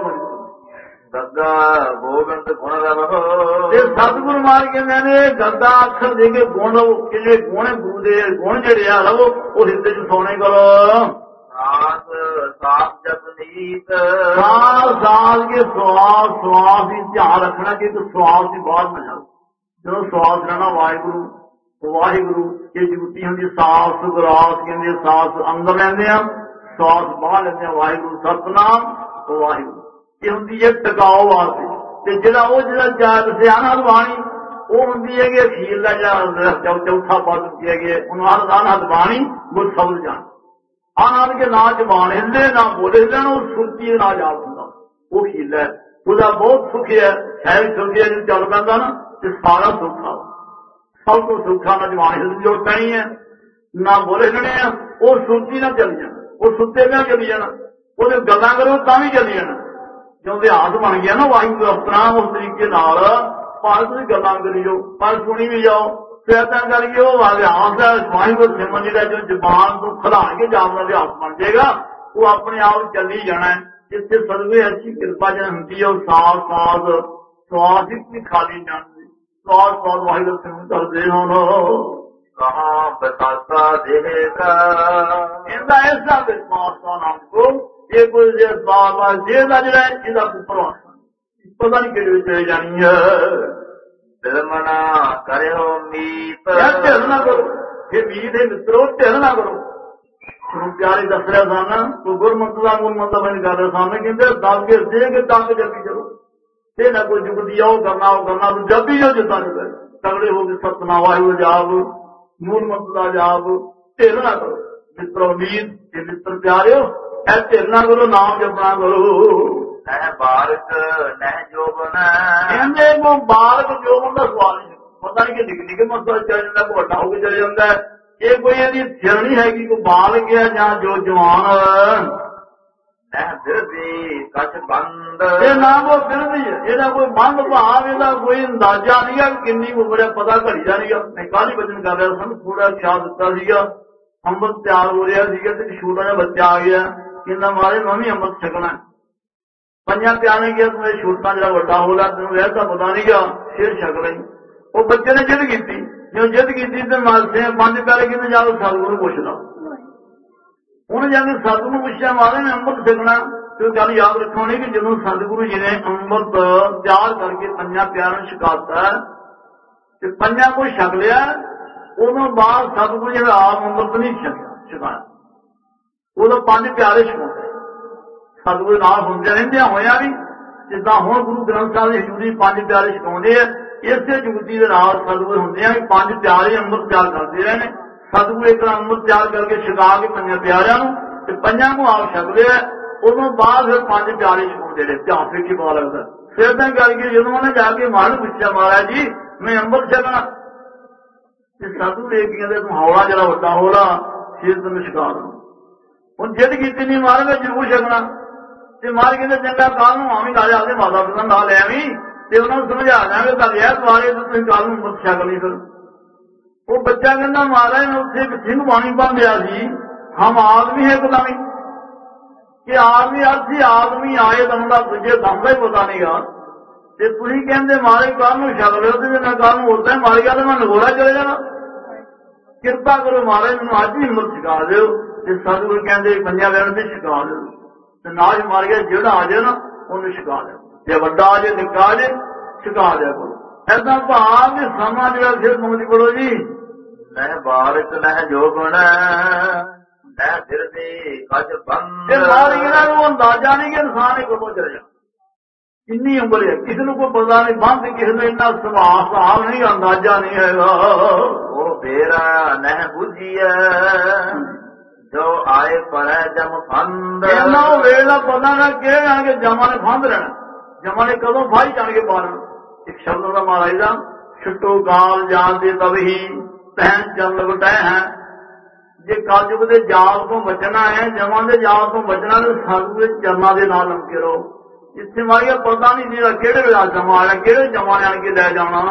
ਗੱਗਾ ਗੋਬਿੰਦ ਗੁਣ ਗਵਹੁ। ਤੇ ਸਤਿਗੁਰੂ ਮਾਰ ਕੇ ਮੈਨੇ ਗੱਗਾ ਅੱਖਰ ਦੇ ਕੇ ਗੁਣ ਲਵੋ, ਜਿਹੜੇ ਗੁਣ ਗੁਰੂ ਦੇ ਗੁਣ ਜਿਹੜੇ ਆ ਲਵੋ, ਉਹ ਹਿਰਦੇ ਚ ਸੋਣੇ ਕਰੋ। ਸਾਸ ਸਾਸ ਜਪਨੀਤ। ਸਾਲ ਸਾਲ ਕੇ ਸਵਾਸ ਸਵਾਸ ਦੀ ਧਿਆਨ ਰੱਖਣਾ ਕਿ ਸਵਾਸ ਦੀ ਬਾਹਰ ਨਾ ਜਾਓ। ਜਦੋਂ ਸਵਾਸ ਲੈਣਾ ਵਾਹਿਗੁਰੂ ਵਾਹਿਗੁਰੂ ਇਹ ਜੁੱਤੀ ਹੁੰਦੀ, ਸਾਸ ਗਰਾਸ ਕਹਿੰਦੇ, ਸਾਸ ਅੰਦਰ ਲੈਂਦੇ ਆ, ਸਵਾਸ ਬਾਹਰ ਲੈਂਦੇ ਆ। ਵਾਹਿਗੁਰੂ ਸਤਿਨਾਮ ਵਾਹਿਗੁਰੂ ਇਹ ਹੁੰਦੀ ਹੈ ਟਿਕਾਓ ਵਾਸਤੇ। ਤੇ ਜਿਹੜਾ ਉਹ ਜਿਹੜਾ ਚਾਰ ਦੱਸਿਆ ਨਾ ਬਾਣੀ, ਉਹ ਹੁੰਦੀ ਹੈ ਕਿ ਅਖੀਰ ਦਾ ਜਿਹੜਾ ਚੌਥਾ ਪਦ ਹੁੰਦੀ ਹੈਗੀ, ਉਹਨੂੰ ਅਨਹਦ ਬਾਣੀ ਗੁਰ ਸ਼ਬਦ ਜਾਣ। ਆਨੰਦ ਕੇ ਨਾ ਜ਼ਬਾਨ ਹਿੱਲੇ ਨਾ ਬੋਲੇ ਲੈਣ, ਉਹ ਸੁਰਤੀ ਨਾ ਜਾਪ ਹੁੰਦਾ, ਉਹ ਖੀਲਾ ਹੈ। ਉਹਦਾ ਬਹੁਤ ਸੁੱਖ ਹੈ, ਹੈ ਵੀ ਸੁੱਖ ਹੈ। ਜਦੋਂ ਚੱਲ ਪੈਂਦਾ ਨਾ ਤੇ ਸਾਰਾ ਸੁੱਖ ਆ, ਸਭ ਤੋਂ ਸੁੱਖਾ ਨਾ ਜ਼ਬਾਨ ਹਿੱਲਣ ਦੀ ਲੋੜ ਪੈਣੀ ਹੈ, ਨਾ ਬੋਲੇ ਲੈਣੇ ਆ। ਉਹ ਸੁਰਤੀ ਨਾ ਚੱਲੀ ਜਾਣਾ, ਉਹ ਸੁੱਤੇ ਨਾ ਚੱਲੀ ਜਾਣਾ, ਉਹਦੇ ਗੱਲਾਂ ਕਰੋ ਤਾਂ ਵੀ ਚੱਲੀ ਜਾਣਾ। ਜੋ ਅਭਿਆਸ ਬਣ ਗਿਆ ਨਾ ਵਾਹਿਗੁਰੂ ਆਪਣਾ, ਉਸ ਤਰੀਕੇ ਨਾਲ ਭਾਵੇਂ ਤੁਸੀਂ ਗੱਲਾਂ ਕਰੀ ਜਾਓ, ਪਰ ਸੁਣੀ ਵੀ ਜਾਓ। ਫਿਰ ਤਾਂ ਕਰਕੇ ਉਹ ਅਭਿਆਸ ਹੈ ਵਾਹਿਗੁਰੂ ਸਿਮਰਨ ਜਿਹੜਾ, ਜੋ ਜ਼ਬਾਨ ਤੋਂ ਖਿਲਾਣ ਕੇ ਜਾਪ ਦਾ ਅਭਿਆਸ ਬਣ ਜਾਏਗਾ, ਉਹ ਆਪਣੇ ਆਪ ਚੱਲੀ ਜਾਣਾ। ਜਿੱਥੇ ਸਤਿਗੁਰੂ ਅੱਛੀ ਕਿਰਪਾ ਜਨ ਹੁੰਦੀ ਹੈ, ਉਹ ਸਾਲ ਸਾਲ ਸਵਾਸ ਹੀ ਖਾਲੀ ਜਾਂਦੀ, ਸਵਾਸ ਸਵਾਸ ਵਾਹਿਗੁਰੂ ਸਿਮਰਨ ਕਰਦੇ ਹੋਣ। ਕਹਾਂ ਬਸਾਤਾ ਦੇਗਾ ਇਹਦਾ ਐਸਾ ਵਿਸ਼ਵਾਸ ਦਾ ਨਾਮ ਕੋ, ਇਹ ਕੋਈ ਜੇ ਬਾਬਾ ਜੇ ਦਾ ਜਿਹੜਾ ਇਹਦਾ ਭਰੋਸਾ ਪਤਾ ਨਹੀਂ ਕਿਹੜੇ ਵਿੱਚ ਚਲੇ ਜਾਣੀ ਹੈ। ਬਿਲਮਣਾ ਕਰਿਓ ਮੀਤ। ਢਿੱਲ ਨਾ ਕਰੋ, ਇਹ ਮੀਤ ਦੇ ਮਿੱਤਰੋ ਢਿੱਲ ਨਾ ਕਰੋ। ਤੁਹਾਨੂੰ ਪਿਆਰੇ ਦੱਸ ਰਿਹਾ ਸਨ, ਤੂੰ ਗੁਰਮਤਿ ਦਾ ਗੁਰਮਤਿ ਦਾ ਮੈਨੂੰ ਕਰ ਰਿਹਾ ਸਾਹਮਣੇ, ਕਹਿੰਦੇ ਦੱਸ ਕੇ ਦੇ ਕੇ ਤੰਗ ਜਲਦੀ ਚਲੋ, ਇਹ ਨਾ ਕੋਈ ਜੁਗਦੀ ਆਓ ਕਰਨਾ ਉਹ ਕਰਨਾ, ਤੂੰ ਜਦ ਵੀ ਜੋ ਜਿੱਦਾਂ ਜੁਗਾ ਤਗੜੇ ਹੋ ਕੇ ਸਤਿਨਾਮ ਵਾਹਿਗੁਰੂ ਜਾਪ, ਮੂਲ ਮੰਤਰ ਦਾ ਜਾਪ। ਢਿੱਲ ਨਾ ਕਰੋ ਮਿੱਤਰੋ, ਮੀਤ ਤੇ ਮਿੱਤਰ ਪਿਆਰਿਓ, ਇਹ ਢਿੱਲ ਨਾ ਕਰੋ, ਨਾਮ ਜਪਣਾ ਕਰੋ। ਨਹਿ ਬਾਰਕ ਨਹਿ ਜੋਬਨ। ਕਹਿੰਦੇ ਕੋ ਬਾਲਕ ਜੋਬਨ ਦਾ ਸਵਾਲ ਨਹੀਂ, ਪਤਾ ਨਹੀਂ ਕਿ ਨਿੱਕੇ ਨਿੱਕੇ ਮਸਲਾ ਚੱਲ ਜਾਂਦਾ, ਕੋ ਵੱਡਾ ਹੋ ਕੇ ਚਲੇ ਜਾਂਦਾ। ਇਹ ਕੋਈ ਇਹਦੀ ਥਿਰ ਨਹੀਂ ਹੈਗੀ ਕੋਈ ਬਾਲਕ ਹੈ ਜਾਂ ਜੋ ਜਵਾਨ। ਨਹਿ ਬਿਰਦੀ ਕਛ ਬੰਦ। ਇਹ ਨਾ ਕੋ ਫਿਰਦੀ ਹੈ, ਇਹਦਾ ਕੋਈ ਬੰਦ ਭਾਵ, ਇਹਦਾ ਕੋਈ ਅੰਦਾਜ਼ਾ ਨਹੀਂ ਹੈ ਕਿੰਨੀ ਉਮਰ ਹੈ, ਪਤਾ ਘੜੀ ਦਾ ਨਹੀਂਗਾ। ਮੈਂ ਕੱਲ੍ਹ ਹੀ ਬਚਨ ਕਰ ਰਿਹਾ ਸਾਨੂੰ ਥੋੜਾ ਖਿਆਲ ਦਿੱਤਾ ਸੀਗਾ, ਅੰਮ੍ਰਿਤ ਤਿਆਰ ਹੋ ਰਿਹਾ ਸੀਗਾ ਤੇ ਛੋਟਾ ਜਿਹਾ ਬੱਚਾ ਆ ਗਿਆ, ਕਹਿੰਦਾ ਮਾਰੇ ਮੈਂ ਵੀ ਅੰਮ੍ਰਿਤ ਛਕਣਾ। ਪੰਜਾਂ ਪਿਆਰੇ ਗਿਆ, ਤੂੰ ਇਹ ਛੋਟਾ ਜਿਹੜਾ ਵੱਡਾ ਹੋ ਲਿਆ, ਤੈਨੂੰ ਇਹ ਤਾਂ ਪਤਾ ਨਹੀਂ ਗਾ, ਫਿਰ ਛਕ ਲਈ। ਉਹ ਬੱਚੇ ਨੇ ਜਿੱਦ ਕੀਤੀ, ਜਦੋਂ ਜਿੱਦ ਕੀਤੀ ਤੇ ਮਾਸੇ ਪੰਜ ਪਿਆਰੇ ਕਹਿੰਦੇ ਜਾ ਕੇ ਸਤਿਗੁਰੂ ਨੂੰ ਪੁੱਛ ਲਾ। ਉਹਨੇ ਜਾ ਕੇ ਸਤਿਗੁਰੂ ਨੂੰ ਪੁੱਛਿਆ, ਮਾਰੇ ਮੈਂ ਅੰਮ੍ਰਿਤ ਛਕਣਾ। ਤੇ ਉਹ ਗੱਲ ਯਾਦ ਰੱਖਣੀ ਕਿ ਜਦੋਂ ਸਤਿਗੁਰੂ ਜੀ ਨੇ ਅੰਮ੍ਰਿਤ ਤਿਆਰ ਕਰਕੇ ਪੰਜਾਂ ਪਿਆਰਿਆਂ ਨੂੰ ਛਕਾਤਾ, ਤੇ ਪੰਜਾਂ ਕੋਈ ਛਕ ਲਿਆ, ਉਦੋਂ ਬਾਅਦ ਸਤਿਗੁਰੂ ਜਿਹੜਾ ਆਪ ਅੰਮ੍ਰਿਤ ਨਹੀਂ ਛਕਿਆ ਛਕਾਇਆ, ਉਦੋਂ ਪੰਜ ਪਿਆਰੇ ਛਕਾਉਂਦੇ ਸਤਿਗੁਰੂ ਨਾਲ ਹੁੰਦੇ ਰਹਿੰਦਿਆਂ ਹੋਇਆ ਵੀ, ਜਿੱਦਾਂ ਹੁਣ ਗੁਰੂ ਗ੍ਰੰਥ ਸਾਹਿਬ ਦੀ ਹਜ਼ੂਰੀ ਪੰਜ ਪਿਆਰੇ ਛਕਾਉਂਦੇ ਆ, ਇਸੇ ਜੁਗਤੀ ਦੇ ਨਾਲ ਸਤਿਗੁਰੂ ਹੁੰਦੇ ਆ ਵੀ ਪੰਜ ਪਿਆਰੇ ਅੰਮ੍ਰਿਤ ਤਿਆਰ ਕਰਦੇ ਰਹੇ ਨੇ। ਸਤਿਗੁਰੂ ਇੱਕ ਅੰਮ੍ਰਿਤ ਤਿਆਰ ਕਰਕੇ ਛਕਾ ਕੇ ਪੰਜਾਂ ਪਿਆਰਿਆਂ ਨੂੰ ਤੇ ਪੰਜਾਂ ਨੂੰ ਆਪ ਛਕਦੇ ਆ, ਉਦੋਂ ਬਾਅਦ ਫਿਰ ਪੰਜ ਪਿਆਰੇ ਛਕਾਉਂਦੇ ਨੇ। ਧਿਆਨ ਫਿਰ ਕੀ ਪਤਾ ਲੱਗਦਾ, ਫਿਰ ਤਾਂ ਕਰਕੇ ਜਦੋਂ ਉਹਨੇ ਜਾ ਕੇ ਮਹਾਰਾਜ ਪੁੱਛਿਆ, ਮਹਾਰਾਜ ਜੀ ਮੈਂ ਅੰਮ੍ਰਿਤ ਛਕਣਾ, ਤੇ ਸਾਧੂ ਦੇਖ ਕਹਿੰਦੇ ਤੂੰ ਹੌਲਾ ਜਿਹੜਾ ਵੱਡਾ ਹੌਲਾ ਫਿਰ ਤੈਨੂੰ ਛਕਾ ਦੂੰ। ਹੁਣ ਜਿੱਦ ਕੀਤੀ ਨਹੀਂ ਮਹਾਰਾਜ ਮੈਂ ਜ਼ਰੂਰ ਛਕਣਾ, ਤੇ ਮਹਾਰਾਜ ਕਹਿੰਦੇ ਚੰਗਾ ਕੱਲ ਨੂੰ ਆਵੀਂ ਨਾਲੇ ਆਪਦੇ ਮਾਤਾ ਪਿਤਾ ਨਾਲ ਲੈ ਆਵੀਂ, ਤੇ ਉਹਨਾਂ ਨੂੰ ਸਮਝਾ ਦਿਆਂਗੇ ਤਾਂ ਇਹ ਦੁਆਰੇ ਤੁਸੀਂ ਕੱਲ ਨੂੰ ਅੰਮ੍ਰਿਤ ਛਕ ਲਈ। ਫਿਰ ਉਹ ਬੱਚਾ ਕਹਿੰਦਾ ਮਹਾਰਾਜ ਨੇ ਉੱਥੇ ਇੱਕ ਸਿੰਘ ਬਾਣੀ ਬੰਦਿਆ ਸੀ, ਹਮ ਆਦਮੀ ਹੈ ਗੁਲਾਮੀ, ਕਿ ਆਦਮੀ ਅਰਥੀ ਆਦਮੀ ਆਏ ਤਾਂ ਹੁੰਦਾ ਦੂਜੇ ਦਮ ਦਾ ਹੀ ਪਤਾ ਨਹੀਂ ਗਾ, ਤੇ ਤੁਸੀਂ ਕਹਿੰਦੇ ਮਹਾਰਾਜ ਕੱਲ ਨੂੰ ਛਕ ਲਿਓ, ਤੇ ਮੈਂ ਕੱਲ ਨੂੰ ਉਦਾਂ ਹੀ ਮਾਰ ਗਿਆ ਤੇ ਮੈਂ ਨਗੋਰਾ ਚਲੇ ਜਾਣਾ, ਕਿਰਪਾ ਕਰੋ ਮਹਾਰਾਜ ਮੈਨੂੰ ਅੱਜ ਹੀ ਅੰਮ੍ਰਿਤ ਛਕਾ ਦਿਓ। ਤੇ ਸਤਿਗੁਰੂ ਕਹਿੰਦੇ ਪੰਜਾਂ ਵੇਲੇ ਤੇ ਛਕਾ ਦਿਓ, ਤੇ ਨਾਜ ਮਾਰ ਗਿਆ ਜਿਹੜਾ ਆ ਜਾਏ ਨਾ ਉਹਨੂੰ ਛਕਾ ਦਿਓ, ਜੇ ਵੱਡਾ ਆ ਜੇ ਨਿੱਕਾ ਆ ਜੇ ਛਕਾ ਦਿਆ ਕਰੋ। ਏਦਾਂ ਭਾਵ ਦੇ ਸਮਾਂ ਜਿਹੜਾ ਫਿਰ ਮੰਗਦੀ ਪੜੋ ਜੀ, ਨਹਿ ਬਾਰਿਕ ਨਹਿ ਜੋਗਣ ਨਹਿ ਫਿਰਦੇ ਕੱਜ ਬੰਦ। ਇਹ ਸਾਰੀ ਇਹਨਾਂ ਨੂੰ ਅੰਦਾਜ਼ਾ ਨਹੀਂ ਕਿ ਇਨਸਾਨ ਹੀ ਕਦੋਂ ਚਲੇ ਜਾ, ਕਿੰਨੀ ਉਮਰ ਹੈ ਕਿਸੇ ਨੂੰ ਕੋਈ ਪਤਾ ਨਹੀਂ, ਬੰਦ ਕਿਸੇ ਨੂੰ ਇੰਨਾ ਸੁਭਾਅ ਸਾਹ ਨਹੀਂ, ਅੰਦਾਜ਼ਾ ਨਹੀਂ ਹੈਗਾ। ਉਹ ਬੇਰਾ ਨਹਿ ਬੁਝੀਐ ਜੋ ਆਏ ਪਰੈ ਜਮ ਫੰਦ। ਇਹਨਾਂ ਉਹ ਵੇਲਾ ਪਤਾ ਨਾ ਕਿਹੜਾ ਕਿ ਜਮਾਂ ਨੇ ਫੰਦ ਰਹਿਣਾ, ਜਮਾਂ ਨੇ ਕਦੋਂ ਫਾਈ ਜਾਣ ਕੇ ਮਾਰਨ। ਇੱਕ ਸ਼ਬਦ ਦਾ ਮਹਾਰਾਜ ਦਾ, ਛੁੱਟੋ ਗਾਲ ਜਾਲ ਦੇ ਤਬਹੀ ਪਹਿਨ ਚੱਲ ਲਗਟੈ ਹੈ। ਜੇ ਕਲਯੁਗ ਦੇ ਜਾਲ ਤੋਂ ਬਚਣਾ ਹੈ, ਜਮਾਂ ਦੇ ਜਾਲ ਤੋਂ ਬਚਣਾ, ਤੇ ਸਾਧੂ ਦੇ ਚਰਨਾਂ ਦੇ ਨਾਲ ਲੰਕੇ ਰਹੋ। ਜਿੱਥੇ ਮਾਰੀਆ ਪਤਾ ਨਹੀਂ ਜਿਹੜਾ ਕਿਹੜੇ ਵੇਲਾ ਜਮਾ ਆਣਾ, ਕਿਹੜੇ ਜਮਾ ਨੇ ਆਣ ਕੇ ਲੈ ਜਾਣਾ।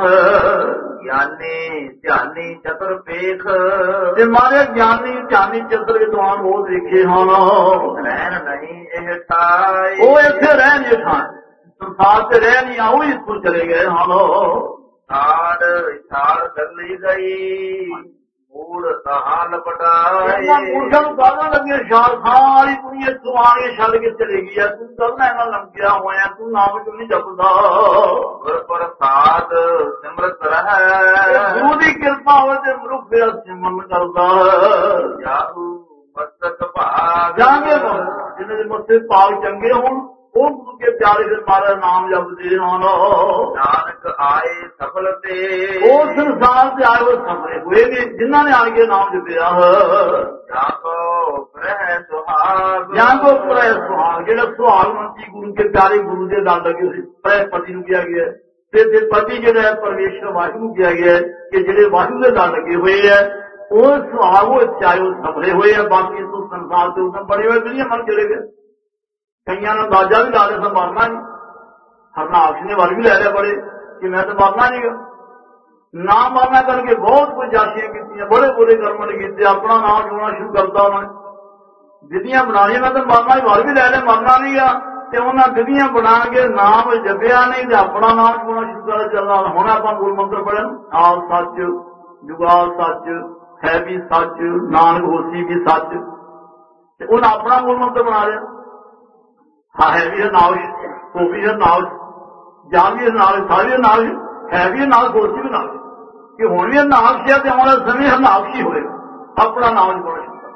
ਗਿਆਨੀ ਧਿਆਨੀ ਚਤੁਰ ਪੇਖ ਤੇ ਮਾਰੇ ਗਿਆਨੀ ਧਿਆਨੀ ਚਤੁਰ ਵਿਦਵਾਨ ਉਹ ਦੇਖੇ ਹਨ, ਰਹਿਣ ਨਹੀਂ ਇਹ ਠਾਈ। ਉਹ ਇੱਥੇ ਰਹਿ ਨਹੀਂ ਥਾਂ ਸੰਸਾਰ ਤੇ ਰਹਿ ਨਹੀਂ, ਆਉ ਇੱਥੋਂ ਚਲੇ ਗਏ ਹਨ। ਛਾੜ ਛਾੜ ਚੱਲੀ ਗਈ ਮੂੜ ਤਹਾਂ ਲਪਟਾਏ। ਪੁਰਸ਼ਾਂ ਨੂੰ ਕਾਹਦਾ ਲੱਗੇ ਸ਼ਾਲ, ਸਾਰੀ ਦੁਨੀਆ ਇੱਥੋਂ ਆ ਕੇ ਛੱਡ ਕੇ ਚਲੇ ਗਈ ਆ, ਤੂੰ ਕਰਨਾ ਇਹਨਾਂ ਲੰਕਿਆ ਹੋਇਆ, ਤੂੰ ਨਾਮ ਕਿਉਂ ਨਹੀਂ ਜਪਦਾ। ਗੁਰ ਪ੍ਰਸਾਦ ਸਿਮਰਤ ਰਹਿ ਗੁਰੂ ਦੀ ਕਿਰਪਾ ਹੋਵੇ ਤੇ ਮਨੁੱਖ ਫਿਰ ਸਿਮਰਨ ਕਰਦਾ। ਜਾਹੂ ਮਸਤਕ ਭਾਗ ਜਾਂਗੇ ਜਿਹਨਾਂ ਦੇ ਮੱਥੇ ਭਾਗ ਚੰਗੇ ਹੋਣ, ਉਹ ਗੁਰੂ ਕੇ ਪਿਆਰੇ ਫਿਰ ਮਹਾਰਾਜ ਨਾਮ ਜਪਦੇ ਹਨ। ਨਾਨਕ ਆਏ ਸਫਲ ਤੇ ਉਹ ਸੰਸਾਰ ਤੇ ਆਏ ਹੋਏ ਸਫਲੇ ਹੋਏ ਨੇ ਜਿਨ੍ਹਾਂ ਨੇ ਆ ਕੇ ਨਾਮ ਜਪਿਆ। ਜਾਂ ਕੋ ਪ੍ਰਹਿ ਸੁਹਾਗ ਜਾਂ ਕੋ ਪ੍ਰਹਿ ਸੁਹਾਗ, ਜਿਹੜਾ ਸੁਹਾਗ ਮੰਤੀ ਗੁਰੂ ਕੇ ਪਿਆਰੇ ਗੁਰੂ ਦੇ ਨਾਲ ਲੱਗੇ ਹੋਏ, ਪ੍ਰਹਿ ਪਤੀ ਨੂੰ ਕਿਹਾ ਗਿਆ, ਤੇ ਜੇ ਪਤੀ ਜਿਹੜਾ ਹੈ ਪਰਮੇਸ਼ਰ ਵਾਹਿਗੁਰੂ ਨੂੰ ਕਿਹਾ ਗਿਆ ਕਿ ਜਿਹੜੇ ਵਾਹਿਗੁਰੂ ਦੇ ਨਾਲ ਲੱਗੇ ਹੋਏ ਹੈ, ਉਹ ਸੁਹਾਗ ਉਹ ਚਾਹੇ ਉਹ ਸਫਲੇ ਹੋਏ ਆ। ਬਾਕੀ ਤੋਂ ਸੰਸਾਰ ਤੇ ਉਹਨਾਂ ਬੜੇ ਹੋਏ ਦੁਨੀਆ ਮਨ ਚਲੇ ਗਏ। ਕਈਆਂ ਨੂੰ ਅੰਦਾਜ਼ਾ ਵੀ ਲਾ ਲਿਆ ਮਰਨਾ ਨਹੀਂ, ਹਰਨਾਕਸ਼ ਨੇ ਵਰ ਵੀ ਲੈ ਲਿਆ ਬੜੇ ਕਿ ਮੈਂ ਤਾਂ ਮਰਨਾ ਨਹੀਂ ਗਾ। ਨਾ ਮਰਨਾ ਕਰਕੇ ਬਹੁਤ ਕੁਝ ਜਾਸੀਆਂ ਕੀਤੀਆਂ, ਬੜੇ ਬੁਰੇ ਕਰਮ ਨੇ ਕੀਤੇ, ਆਪਣਾ ਨਾਮ ਜੋੜਨਾ ਸ਼ੁਰੂ ਕਰਤਾ ਉਹਨਾਂ ਨੇ, ਵਿਧੀਆਂ ਬਣਾਈਆਂ, ਮੈਂ ਤਾਂ ਮਰਨਾ ਹੀ ਵਰ ਵੀ ਲੈ ਲਿਆ, ਮਰਨਾ ਨਹੀਂ ਗਾ। ਤੇ ਉਹਨਾਂ ਵਿਧੀਆਂ ਬਣਾ ਕੇ ਨਾਮ ਜਪਿਆ ਨਹੀਂ ਤੇ ਆਪਣਾ ਨਾਮ ਜੋੜਨਾ ਸ਼ੁਰੂ ਕਰ ਚੱਲਣਾ। ਹੁਣ ਆਪਾਂ ਮੂਲ ਮੰਤਰ ਪੜ੍ਹਨ, ਆਪ ਸੱਚ ਜੁਗਾਲ ਸੱਚ ਹੈ ਵੀ ਸੱਚ, ਨਾਨਕ ਹੋਸੀ ਵੀ ਸੱਚ, ਤੇ ਉਹਨਾਂ ਆਪਣਾ ਮੂਲ ਮੰਤਰ ਬਣਾ ਲਿਆ। ਹਾਂ ਹੈ ਵੀ ਨਾਲ, ਹੋ ਵੀ ਨਾਲ, ਜਾਨ ਵੀ ਨਾਲ, ਸਾਰੇ ਨਾਲ, ਹੈ ਵੀ ਨਾਲ, ਸੋਚੀ ਵੀ ਨਾਲ, ਕਿ ਹੁਣ ਵੀ ਨਾਕਸ਼ਿਆ ਤੇ ਆਉਣ ਵਾਲੇ ਸਮੇਂ ਨਾਕਸ਼ੀ ਹੋਏਗਾ, ਆਪਣਾ ਨਾਮ ਜਪਣਾ ਸ਼ੁਰੂ ਕਰ।